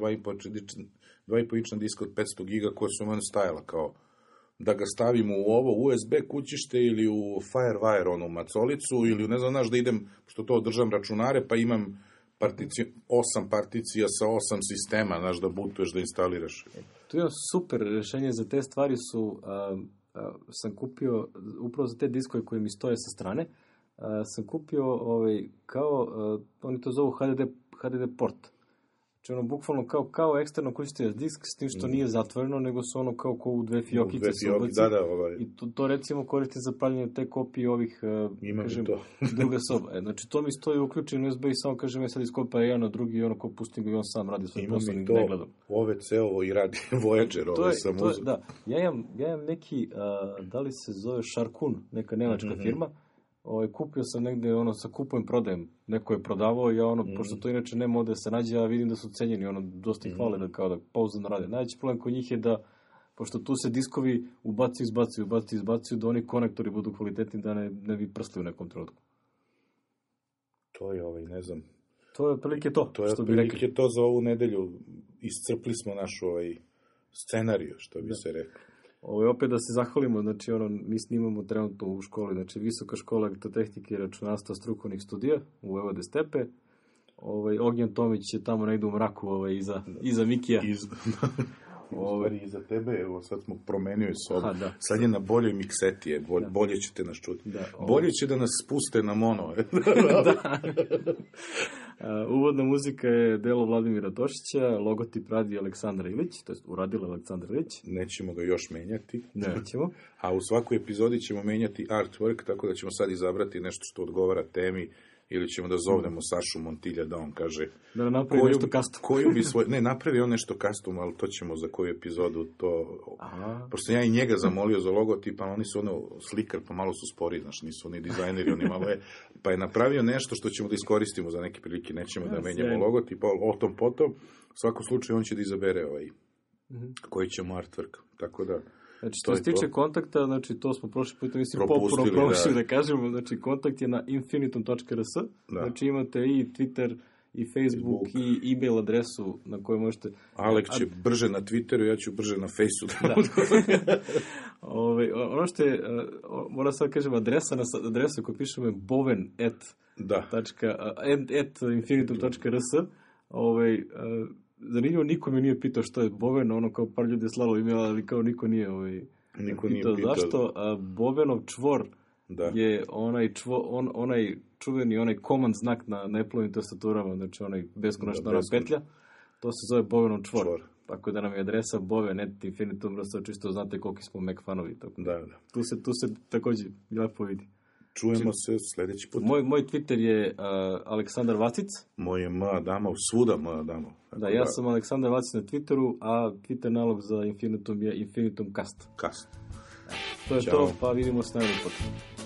Speaker 2: 2,5 diska od 500 giga koje su mene stajala, kao da ga stavim u ovo USB kućište ili u Firewire, macolicu, ili ne znam, znaš, da idem, što to održam računare, pa imam 8 particija sa 8 sistema, znaš, da bootuješ, da instaliraš.
Speaker 1: Tu je super rješenje za te stvari sam kupio, upravo za te diskove koje mi stoje sa strane, sam kupio oni to zovu HDD port. Znači bukvalno kao eksterno koristite disk, s tim što nije zatvoreno, nego su kao u 2 fiokice se ubaci. I to recimo koristim za pravljanje te kopije ovih, druga soba. Znači to mi stoji uključen USB i samo kažem, sad iskopa jedan na drugi i ko pustim ga i on sam radi svoj posao, ne gledam.
Speaker 2: OVC-ovo i radi Voyager, sam uzeo.
Speaker 1: Da, ja imam neki, da li se zove Sharkun, neka nemačka firma, kupio sam negde, sa kupujem prodajem, neko je prodavao, ja pošto to inače nema ovde se nađe, ja vidim da su cenjeni, dosta ih hvale da kao da pouzdano rade. Najveći problem kod njih je da, pošto tu se diskovi izbacuju, da oni konektori budu kvalitetni, da ne bi prstali u nekom trenutku.
Speaker 2: To je ne znam.
Speaker 1: To je otprilike to.
Speaker 2: To je otprilike to za ovu nedelju. Iscrpli smo naš scenariju, što bi se rekao.
Speaker 1: Opet da se zahvalimo, znači mi snimamo trenutno u školi, znači Visoka škola elektrotehnike i računarstva strukovnih studija u Vojvode Stepe. Ognjen Tomić je tamo negde u mraku iza Mikija.
Speaker 2: stvari iza tebe, evo sad smo promenio sobu.
Speaker 1: Aha, da.
Speaker 2: Sad je na boljoj mikseti, bolje ćete nas čuti.
Speaker 1: Da,
Speaker 2: bolje će da nas spuste na mono.
Speaker 1: Da. Uvodna muzika je delo Vladimira Tošića, logotip radi Aleksandar Ilić, to je uradila Aleksandar Ilić.
Speaker 2: Nećemo ga još menjati.
Speaker 1: Nećemo.
Speaker 2: A u svakoj epizodi ćemo menjati artwork, tako da ćemo sad izabrati nešto što odgovara temi, ili ćemo da zovnemo Sašu Montilja da on kaže...
Speaker 1: Da napravi nešto custom.
Speaker 2: Ne, napravi on nešto custom, ali to ćemo za koju epizodu to...
Speaker 1: Aha.
Speaker 2: Prosto ja i njega zamolio za logotip, a oni su slikar, pa malo su spori, znaš, nisu oni dizajneri, oni malo je... Pa je napravio nešto što ćemo da iskoristimo za neke prilike, nećemo da menjamo logotip, o tom potom. U svakom slučaju on će da izabere koji ćemo artwork, tako da...
Speaker 1: Znači, što se tiče kontakta, znači, to smo prošli put, mislim, prošli da kažemo, znači, kontakt je na infinitum.rs, znači, imate i Twitter, i Facebook, i e-mail adresu na kojoj možete...
Speaker 2: Alek će brže na Twitteru, ja ću brže na Faceu.
Speaker 1: Da. Ono što je, moram sad kažem, adresa koju pišemo je boven@infinitum.rs. Zanimljivo, niko me nije pitao što je Boven, ono kao par ljudi je slalo ime, ali kao niko nije pitao zašto. Bovenov čvor je onaj čuveni, onaj command znak na Apple-ovim tastaturama, znači onaj beskonačna petlja, to se zove Bovenov čvor. Tako da nam je adresa boven@infinitum.rs, čisto znate koliki smo Mac fanovi.
Speaker 2: Da.
Speaker 1: Tu se također lepo vidi.
Speaker 2: Čujemo se sljedeći put.
Speaker 1: Moj Twitter je Aleksandar Vacic.
Speaker 2: Moj je Adamov, svuda Adamov.
Speaker 1: Da, ja sam Aleksandar Vacic na Twitteru, a Twitter nalog za Infinitum je InfinitumCast.
Speaker 2: Cast.
Speaker 1: To je to, pa vidimo se na put.